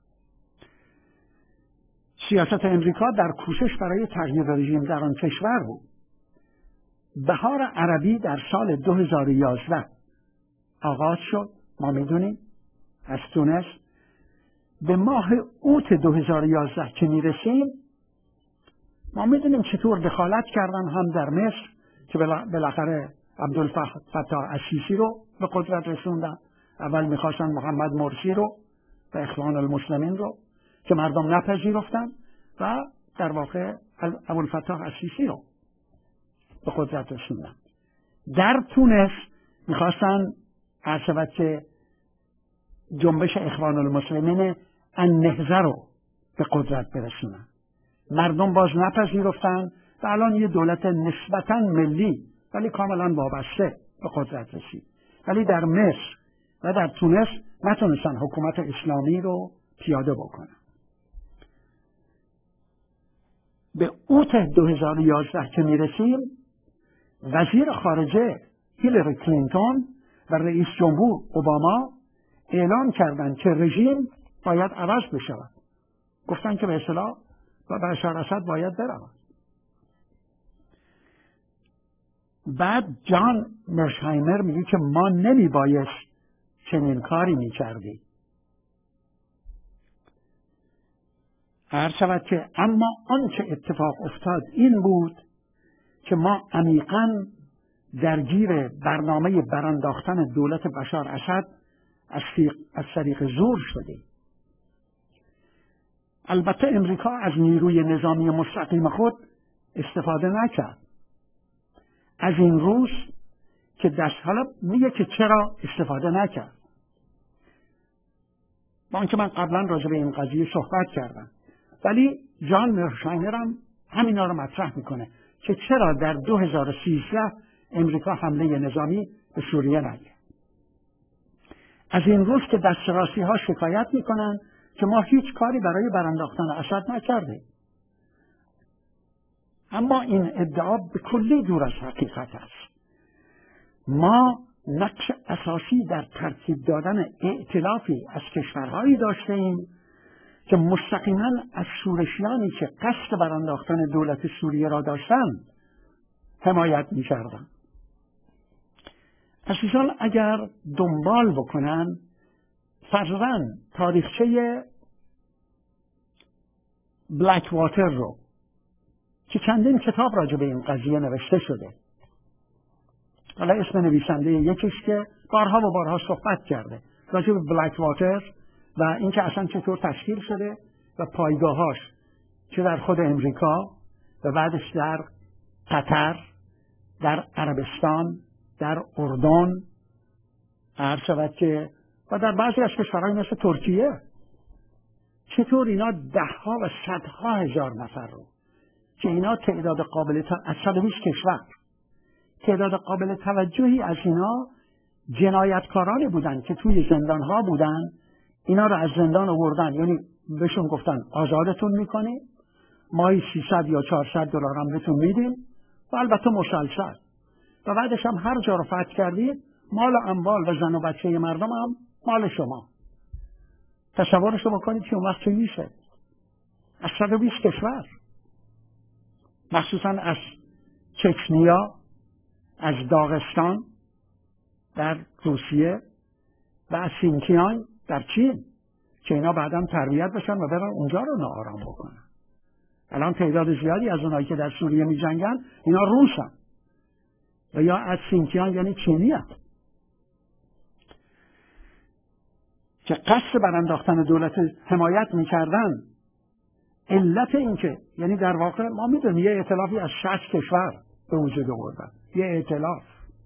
سیاست امریکا در کوشش برای تغییر رژیم در آن کشور بود. بهار عربی در سال دو هزار و یازده آغاز شد، ما میدونیم از تونس. به ماه اوت دو هزار و یازده که میرسیم ما میدونیم چطور دخالت کردن هم در مصر که بالاخره عبدالفتاح السیسی رو به قدرت رسوندن. اول میخواستن محمد مرسی رو و اخوان المسلمین رو که مردم نپذیرفتن و در واقع عبدالفتاح السیسی رو به قدرت رسوندن. در تونس میخواستن عرض که جنبش اخوان المسلمین النهضه رو به قدرت برسونن. مردم باز نپذیرفتن و الان یه دولت نسبتاً ملی ولی کاملا وابسته به قدرت رسید. ولی در مصر و در تونس نتونستن حکومت اسلامی رو پیاده بکنن. به اوت دو هزار و یازده که میرسیم وزیر خارجه هیلاری کلینتون و رئیس جمهور اوباما اعلان کردند که رژیم باید عوض بشود. گفتن که به اصطلاح بشار اسد باید برود. بعد جان مرشهایمر میگه که ما نمی بایست چنین کاری میکردی. هر شود که اما آنچه اتفاق افتاد این بود که ما عمیقاً درگیر برنامه برانداختن دولت بشار اسد از طریق زور شدیم. البته امریکا از نیروی نظامی مستقیم خود استفاده نکرد. از این روز که دست حالا میگه که چرا استفاده نکرد. با اینکه من قبلا راجع به این قضیه صحبت کردم، ولی جان مرشهایمر هم همینا رو مطرح میکنه که چرا در دو هزار و سیزده امریکا حمله نظامی به سوریه نکرد. از این روز که دسترسی ها شکایت میکنن که ما هیچ کاری برای برانداختن اسد نکردیم. اما این ادعا به کلی دور از حقیقت است. ما نقش اساسی در ترتیب دادن ائتلافی از کشورهایی داشتیم که مستقیما از شورشیانی که قصد برانداختن دولت سوریه را داشتند حمایت می‌کردند. عزیزان اگر دنبال بکنن فرضاً تاریخچه بلک واتر رو که چندین کتاب راجع به این قضیه نوشته شده، حالا اسم نویسنده یکیش که بارها و بارها صحبت کرده راجع به بلک واتر و اینکه اصلا چطور تشکیل شده و پایگاهاش که در خود امریکا و بعدش در قطر، در عربستان، در اردن، عرض شود که و در بعضی از کشورهای مثل ترکیه، چطور اینا دهها و صدها هزار نفر رو که اینا تعداد قابل از صد و بیست کشور تعداد قابل توجهی از اینا جنایتکارانی بودن که توی زندانها بودن، اینا رو از زندان آوردن، یعنی بهشون گفتن آزادتون میکنیم، ماهی سیصد یا چهارصد دلار هم بهتون میدیم و البته مسلسل. و بعدش هم هر جا رو فتح کردید مال و اموال و زن و بچه مردم هم مال شما. تصورش رو بکنید که اون وقت چه میشه؟ از صد و بیست کشور، مخصوصا از چچنیا، از داغستان در روسیه و از سینکیان در چین که اینا بعداً تربیت بشن و برن اونجا رو ناآرام بکنن. الان تعداد زیادی از اونایی که در سوریه می جنگن اینا روسن و یا از سینکیان یعنی چینی هست که قصد برانداختن دولت حمایت میکردن. علت این که یعنی در واقع ما میدونیم یه ائتلافی از شصت کشور به وجود آوردن، یه ائتلاف.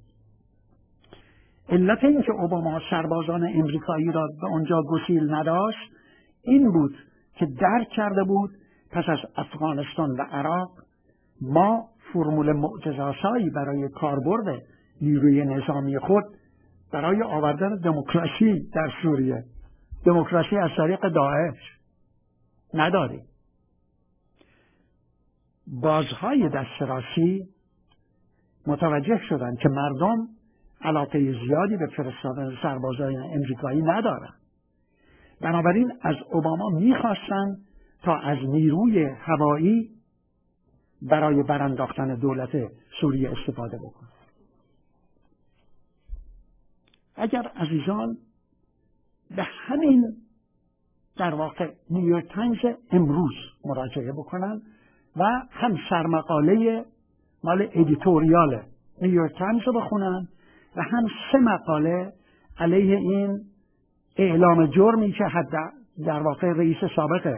علت این که اوباما سربازان امریکایی را به اونجا گسیل نداشت این بود که درک کرده بود پس از افغانستان و عراق ما فرمول معجزه‌آسایی برای کاربرد نیروی نظامی خود برای آوردن دموکراسی در سوریه، دموکراسی از طریق داعش، نداریم. بازهای دسترسی متوجه شدند که مردم علاقه زیادی به فرستادن سربازان امریکایی ندارند. بنابراین از اوباما میخواستند تا از نیروی هوایی برای برانداختن دولت سوریه استفاده بکنه. اگر عزیزان به همین در واقع نیویورک تایمز امروز مراجعه بکنن و هم سرمقاله مال ادیتوریال نیویورک تایمز رو بخونن و هم سه مقاله علیه این اعلام جرمی که حد در واقع رئیس سابق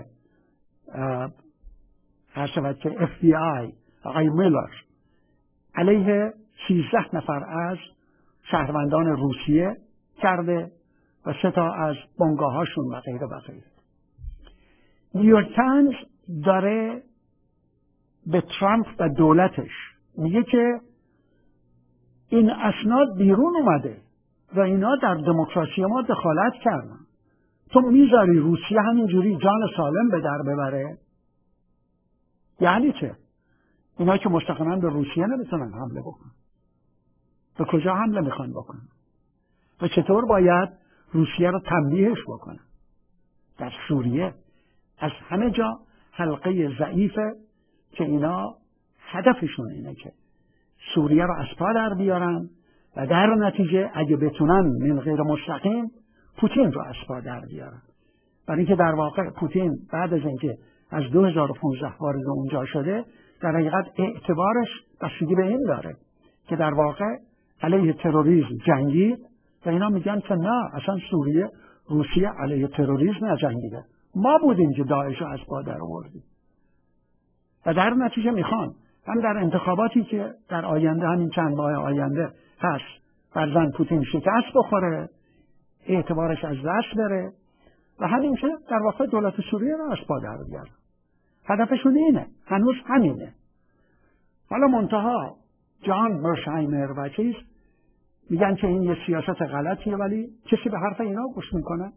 هر شود که اف بی آی آقای میلر علیه سیزده نفر از شهروندان روسیه کرده و سه تا از بنگاهاشون و غیره و غیره. نیویورک تایمز داره به ترامپ و دولتش میگه که این اسناد بیرون اومده و اینا در دموکراسی ما دخالت کردن. تو میذاری روسیه همینجوری جان سالم به در ببره؟ یعنی چه؟ اینا که مستقیما به روسیه نمیتونن حمله بکنن. به کجا حمله میخوان بکنن؟ و چطور باید روسیه رو تنبیهش بکنن؟ در سوریه از همه جا حلقه ضعیفه که اینا هدفشون اینه که سوریه رو از پا در بیارن و در نتیجه اگه بتونن من غیر مستقیم پوتین رو از پا در بیارن. برای اینکه در واقع پوتین بعد از اینکه از دو هزار و پانزده وارد اونجا شده در حقیقت اعتبارش بستگی به این داره که در واقع علیه تروریسم جنگید و اینا میگن که نه، اصلا سوریه روسیه علیه تروریسم نجنگیده، ما بودیم که داعش رو از پا در آوردیم. و در نتیجه میخوان هم در انتخاباتی که در آینده همین چند ماه آینده هست فرزند پوتین شکست بخوره، اعتبارش از دست بره و همین که در واقع دولت سوریه رو از پا در بیاره. هدفشون اینه، هنوز همینه. حالا منتها جان مرشایمر و چیز میگن که این یه سیاست غلطیه ولی کسی به حرف اینا گوش میکنه.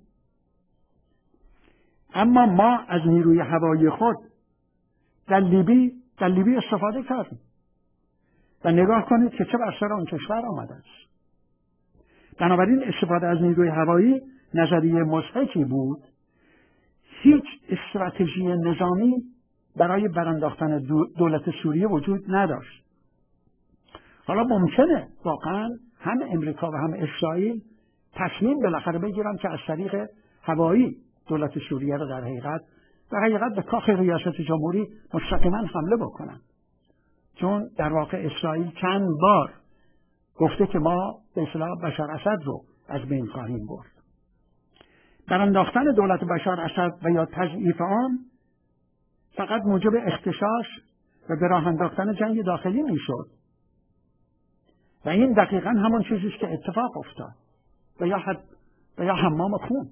اما ما از نیروی هوایی خود در لیبی در لیبی استفاده کردیم و نگاه کنید که چه بر سر اون کشور آمده است. بنابراین استفاده از نیروی هوایی نظریه مضحکی بود. هیچ استراتژی نظامی برای برانداختن دولت سوریه وجود نداشت. حالا ممکنه واقعا هم امریکا و هم اسرائیل تصمیم بالاخره بگیرن که از طریق هوایی دولت سوریه رو در حقیقت در حقیقت به کاخ ریاست جمهوری مستقیما حمله بکنن. چون در واقع اسرائیل چند بار گفته که ما به اصطلاح بشار اسد رو از بین خواهیم برد. برانداختن دولت بشار اسد و یا تضعیف آن فقط موجب اختشاش و به راه انداختن جنگ داخلی میشد. و این دقیقاً همون چیزی است که اتفاق افتاد و یا حد و یا حمام خون.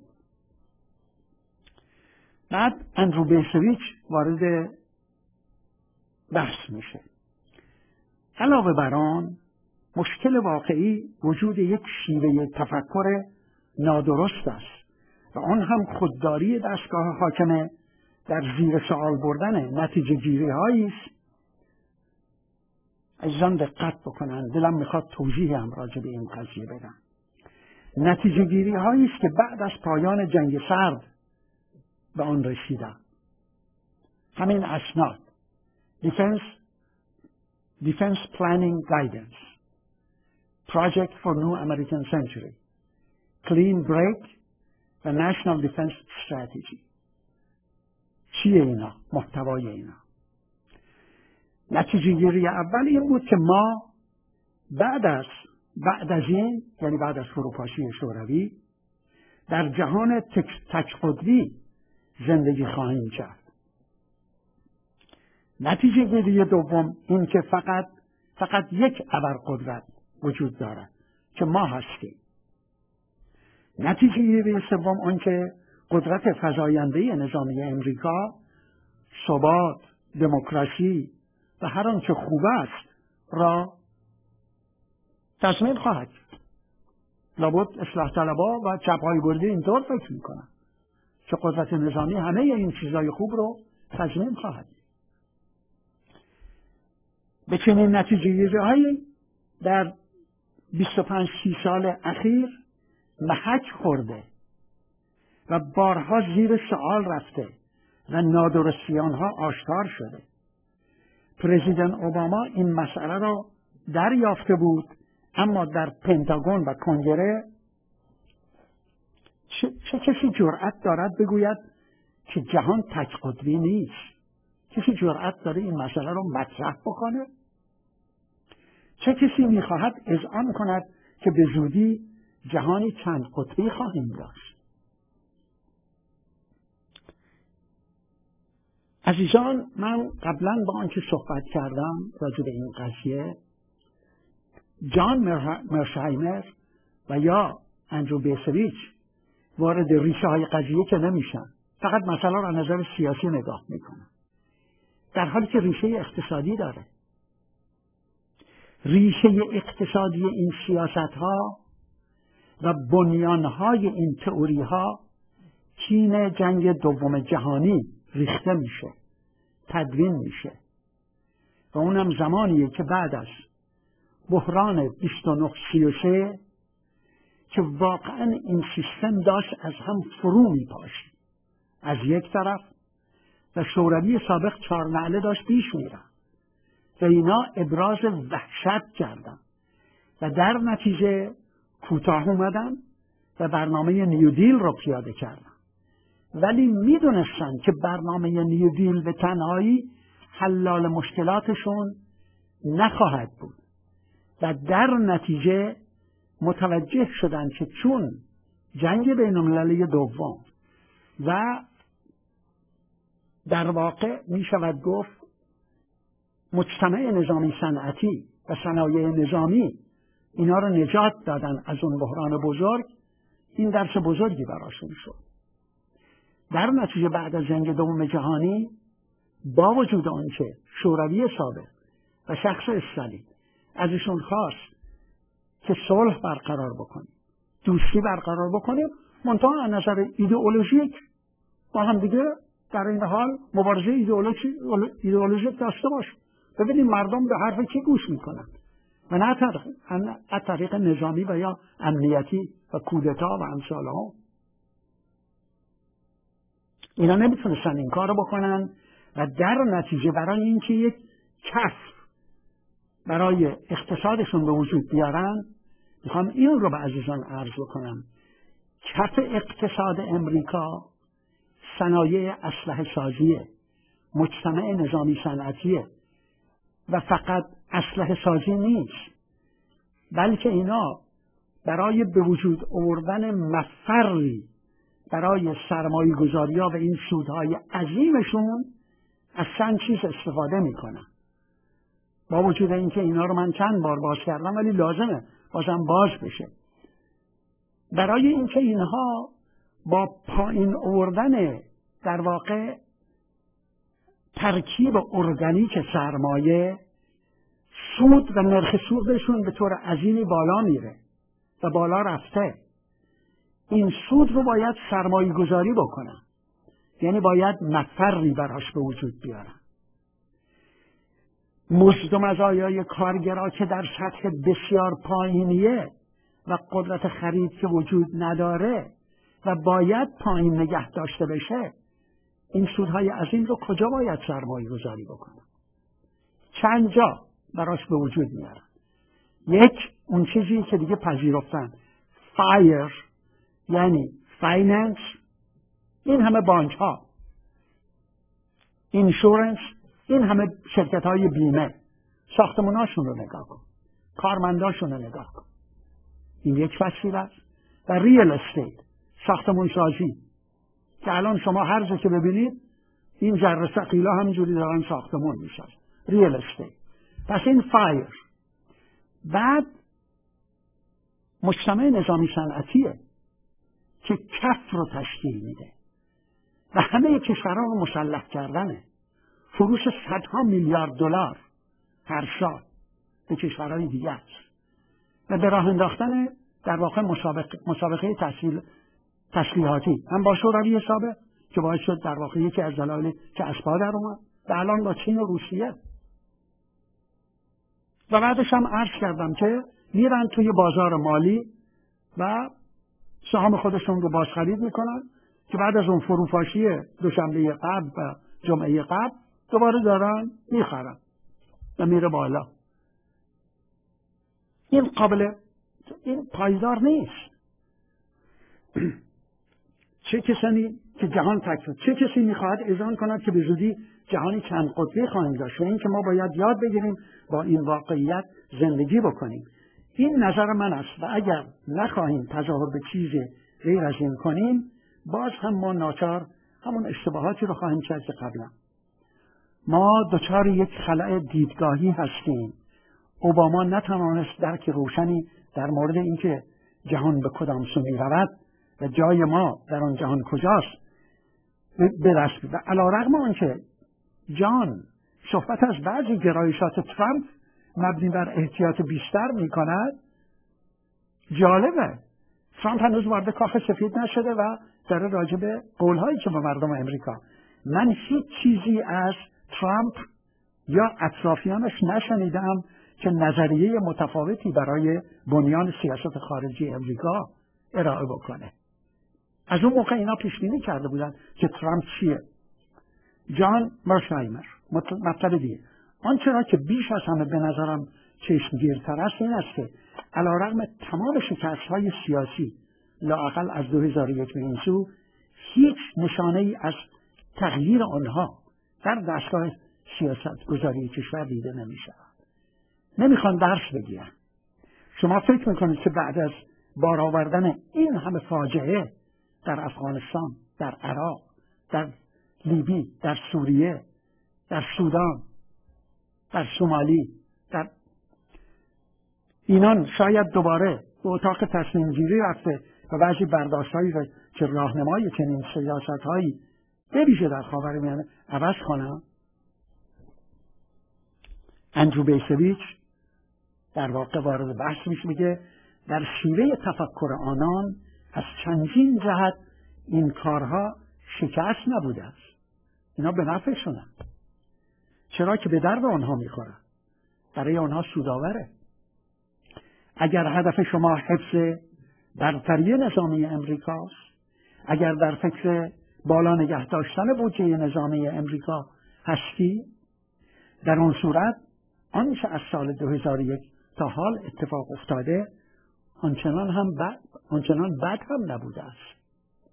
بعد اندرو بیسویچ وارد بحث میشه. علاوه بر آن مشکل واقعی وجود یک شیوه تفکر نادرست است و آن هم خودداری دستگاه حاکمه در زیر سوال بردن نتیجه گیری هایی است عزیزان دقت بکنن، دلم میخواد توضیح هم راجع به این قضیه بدم. نتیجه گیری هایی است که بعد از پایان جنگ سرد به آن رسیدن. همین اسناد Defense Defense Planning Guidance Project for New American Century Clean Break و National Defense Strategy. چیه اینا؟ محتوای اینا. نتیجه گیری اول این بود که ما بعد از بعد از این یعنی بعد از فروپاشی شوروی در جهان تک قطبی زندگی خواهیم کرد. نتیجه گیری دوم این که فقط فقط یک ابرقدرت وجود دارد که ما هستیم. نتیجه گیری سوم آن که قدرت فزاینده نظامی امریکا ثبات، دموکراسی و هر آنچه خوب است را تضمین خواهد. لابد اصلاح طلبها و چپ‌های گردی اینطور فکر میکنن که قدرت نظامی همه این چیزهای خوب رو تضمین خواهد. به چنین نتیجه گیری‌هایی در بیست و پنج سی سال اخیر محک خورده و بارها زیر سوال رفته و نادرستی آنها آشکار شده. پرزیدنت اوباما این مسئله را دریافته بود، اما در پنتاگون و کنگره چه, چه کسی جرأت دارد بگوید که جهان تک قطبی نیست؟ کسی جرأت داره این مسئله را مطرح بکنه؟ چه کسی میخواهد اذعان کند که به زودی جهانی چند قطبی خواهیم داشت؟ عزیزان، من قبلا با آنکه صحبت کردم راجع به این قضیه، جان مرشهایمر و یا اندرو بیسویچ وارد ریشه های قضیه که نمیشن، فقط مسئله را از نظر سیاسی نگاه میکنن، در حالی که ریشه اقتصادی داره. ریشه اقتصادی این سیاست ها و بنیان های این تئوری ها چین جنگ دوم جهانی ریخته میشه، تدوین میشه و اونم زمانیه که بعد از بحران بیست و نه سی و سه که واقعا این سیستم داشت از هم فرو میپاشید از یک طرف و شوروی سابق چهار نعله داشت پیش میرفت و اینا ابراز وحشت کردن و در نتیجه کوتاه اومدن و برنامه نیو دیل رو پیاده کردن، ولی میدونستن که برنامه نیو دیل به تنهایی حلال مشکلاتشون نخواهد بود و در نتیجه متوجه شدن که چون جنگ بین المللی دوم و در واقع می شود گفت مجتمع نظامی صنعتی و صنایع نظامی اینا رو نجات دادن از اون بحران بزرگ، این درس بزرگی براشون شد. در نتیجه بعد از جنگ دوم جهانی با وجود آنکه شوروی سابق و شخص استالین ازشون خواست که صلح برقرار بکنیم، دوستی برقرار بکنیم، منتها از نظر ایدئولوژیک با هم دیگه در این حال مبارزه ایدئولوژیک داشته باشیم، ببینیم مردم به حرف کی گوش میکنن و نه از طریق نظامی و یا امنیتی و کودتا و امثال ها. اینا نمیتونستن این کار بکنن و در نتیجه برای اینکه یک کف برای اقتصادشون به وجود بیارن، میخوام این رو به عزیزان عرض بکنم، کف اقتصاد امریکا صنایع اسلحه سازیه، مجتمع نظامی صنعتیه و فقط اسلحه سازی نیست، بلکه اینا برای به وجود آوردن مفری برای سرمایه گذاری ها و این سودهای عظیمشون از چند چیز استفاده میکنن. با وجود اینکه اینا رو من چند بار باز کردم ولی لازمه بازم باز بشه. برای اینکه اینها با پایین آوردن در واقع ترکیب ارگانیک سرمایه، سود و نرخ سودشون به طور عظیمی بالا میره و بالا رفته. این سود رو باید سرمایه گذاری بکنن، یعنی باید مفری براش به وجود بیارن. مزد و مزایای کارگرا که در سطح بسیار پایینیه و قدرت خرید که وجود نداره و باید پایین نگه داشته بشه، این سودهای عظیم رو کجا باید سرمایه گذاری بکنن؟ چند جا براش به وجود میارن. یک، اون چیزی که دیگه پذیرفتن، فایر یعنی فایننس، این همه بانک ها، اینشورنس، این همه شرکت های بیمه، ساختموناشون رو نگاه کن، کارمنداشون رو نگاه کن. این یک فصیل است. و ریل استیت، ساختمون سازی، که الان شما هر جا که ببینید این ذره ثقیلا همینجوری دارن ساختمون میسازن، ریل استیت. پس این فایر. بعد مجتمع نظامی صنعتیه که کف رو تشکیل میده و همه کشورها رو مسلح کردنه، فروش صدها میلیارد دلار هر سال به کشورهای دیگه است و به راه انداختن در واقع مسابقه, مسابقه تحصیل تسلیحاتی هم با شوروی سابق که باعث شد در واقع یکی از دلایل که اسبا در اومد و الان با چین و روسیه. و بعدش هم عرض کردم که میرن توی بازار مالی و سهام خودشون رو بازخرید میکنن که بعد از اون فروپاشی دوشنبه قبل و جمعه قبل دوباره دارن میخرن و میره بالا. این قابل این پایدار نیست. چه کسی که جهان تکرار، چه کسی میخواهد اذعان کند که به زودی جهانی چند قطبی خواهیم داشت و این که ما باید یاد بگیریم با این واقعیت زندگی بکنیم. این نظر من است و اگر نخواهیم تظاهر به چیز غیر از این کنیم، باز هم ما ناچار همون اشتباهاتی رو خواهیم کرد که قبلا. ما دچار یک خلأ دیدگاهی هستیم. اوباما نتوانست درک روشنی در مورد اینکه جهان به کدام سو می‌رود و جای ما در آن جهان کجاست به دست بیاورد. علی‌رغم آنکه جان صحبت از بعضی گرایشات ترامپ مبنی بر احتیاط بیشتر می‌کند، جالبه ترامپ هنوز وارد کاخ سفید نشده و داره راجع به قول‌هایی که به مردم امریکا. من هیچ چیزی از ترامپ یا اطرافیانش نشنیدم که نظریه متفاوتی برای بنیان سیاست خارجی امریکا ارائه بکنه. از اون موقع اینا پیش بینی کرده بودن که ترامپ چیه. جان مرشایمر مطلب دیگه. آنچه را که بیش از همه به نظرم چشمگیرتر است این است که علی‌رغم تمام شکست‌های سیاسی لااقل از دو هزار و یک به این سو، هیچ نشانه ای از تغییر آنها در دستگاه سیاست گذاری کشور دیده نمی شود. نمیخوان درس بگیرن. شما فکر میکنید که بعد از بار آوردن این همه فاجعه در افغانستان، در عراق، در لیبی، در سوریه، در سودان، در سومالی، در اینان شاید دوباره به اتاق تصمیم گیری رفته و بعضی برداشت‌هایی که راهنمای چنین سیاست‌هایی به ویژه در خاورمیانه عوض کنم. اندرو بیسویچ در واقع وارد بحث میشه، میگه در شیوه تفکر آنان از چندین جهت این کارها شکست نبوده است. اینا به نفعشونن. چرا که به درد آنها میخورن. برای آنها سودآوره. اگر هدف شما حفظ برتری نظامی امریکاست، اگر در فکر بالا نگه داشتن بودجه نظامی امریکا هستی، در اون صورت آنچه از سال دو هزار و یک تا حال اتفاق افتاده آنچنان هم بد آنچنان بد هم نبوده است.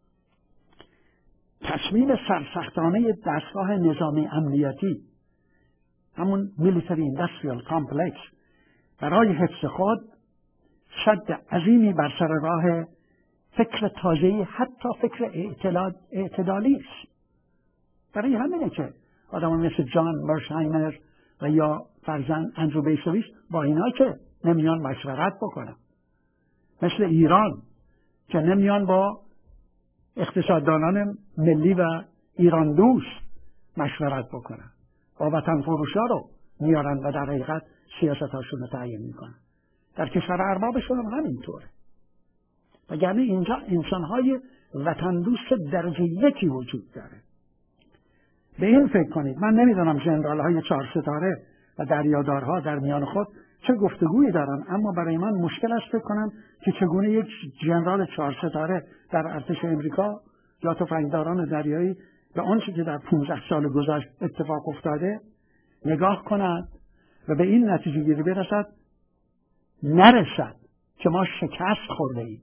تصمیم سرسختانه دستگاه نظامی امنیتی، همون میلیتری اندستریال کامپلکس، برای حفظ خود شد عظیمی بر سر راه فکر تازه‌ای، حتی فکر اعتدال اعتدالی است. برای همینه که آدم مثل جان مرشایمر و یا فرزند اندرو بیسویچ با اینا که نمیان مشورت بکنن، مثل ایران که نمیان با اقتصاددانان ملی و ایران دوست مشورت بکنن، با وطن فروشا رو میارن و در حقیقت سیاستاشون رو تعیین میکنن. در کشور اربابشون هم همینطوره. وگرنه اینجا انسانهای وطن دوست درجه یکی وجود داره. به این فکر کنید. من نمیدونم ژنرال‌های چهار ستاره و دریادارها در میان خود چه گفتگویی دارن، اما برای من مشکل است فکر کنم که چگونه یک ژنرال چهار ستاره در ارتش امریکا یا تفنگداران دریایی به آنچه که در پانزده سال گذشته اتفاق افتاده نگاه کند و به این نتیجه گیری برسد نرسد که ما شکست خورده ایم.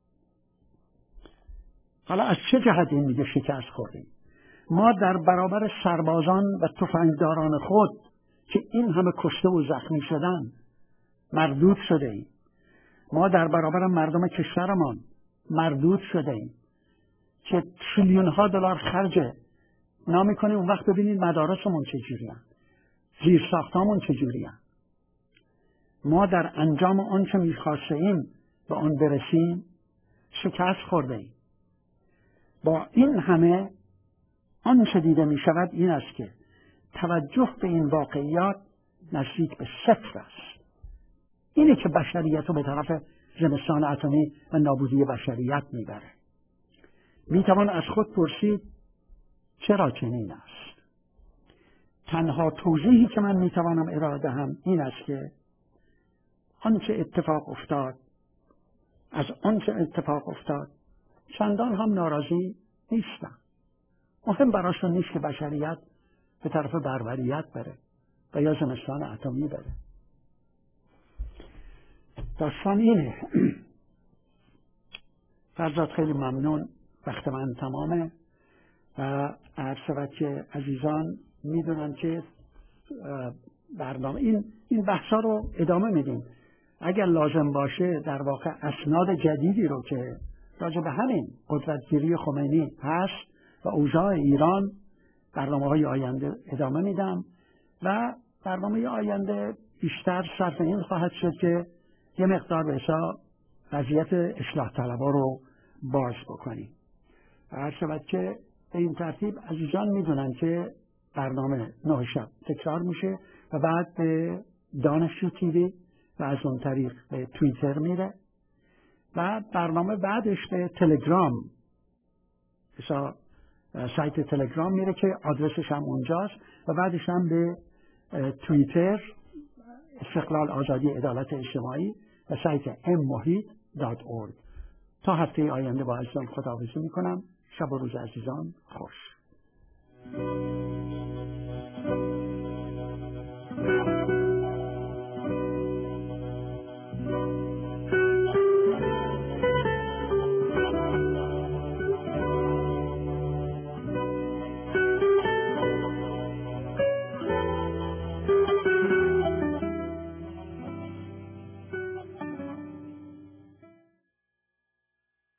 حالا از چه جهت این میگه شکست خورده ایم؟ ما در برابر سربازان و تفنگداران خود که این همه کشته و زخمی شدن مردود شده ایم. ما در برابر مردم کشورمان مردود شده ایم که تریلیون ها دلار خرج نامی کنیم. اون وقت ببینید مدارسمون چجوری هست، زیر ساختامون چجوری هست. ما در انجام آن که میخواسته ایم به آن برسیم شکست خورده ایم. با این همه آن چه دیده می شود این است که توجه به این واقعیات نزدیک به صفر است. اینه که بشریت رو به طرف زمستان اتمی و نابودی بشریت میبره. میتوان از خود پرسید چرا چنین است؟ تنها توضیحی که من میتوانم ارائه دهم این است که آنچه اتفاق افتاد از آنچه اتفاق افتاد چندان هم ناراضی نیستم. مهم براشون نیست که بشریت به طرف بربریت بره و یا زمستان اتمی بره. داستان اینه. فرزاد خیلی ممنون، وقت من تمامه و عرض شود که عزیزان میدونن که برنامه این این بحثا رو ادامه میدیم. اگر لازم باشه در واقع اسناد جدیدی رو که راجع به همین قدرتگیری خمینی هست و اوضاع ایران برنامه‌های آینده ادامه میدم و برنامه آینده بیشتر صرف این خواهد شد که یه مقدار به حساب وضعیت اصلاح طلبها رو باز بکنیم. هر شود که به این ترتیب عزیزان میدونن که برنامه نه شب تکرار میشه و بعد به دانشجو تیوی و از اون طریق به توییتر میره و برنامه بعدش به تلگرام، مثلا سایت تلگرام میره که آدرسش هم اونجاست و بعدش هم به توییتر استقلال آزادی عدالت اجتماعی و سایت ام محیط دات اورگ. تا هفته آینده با عزیزان خداحافظی میکنم. شب و روز عزیزان خوش.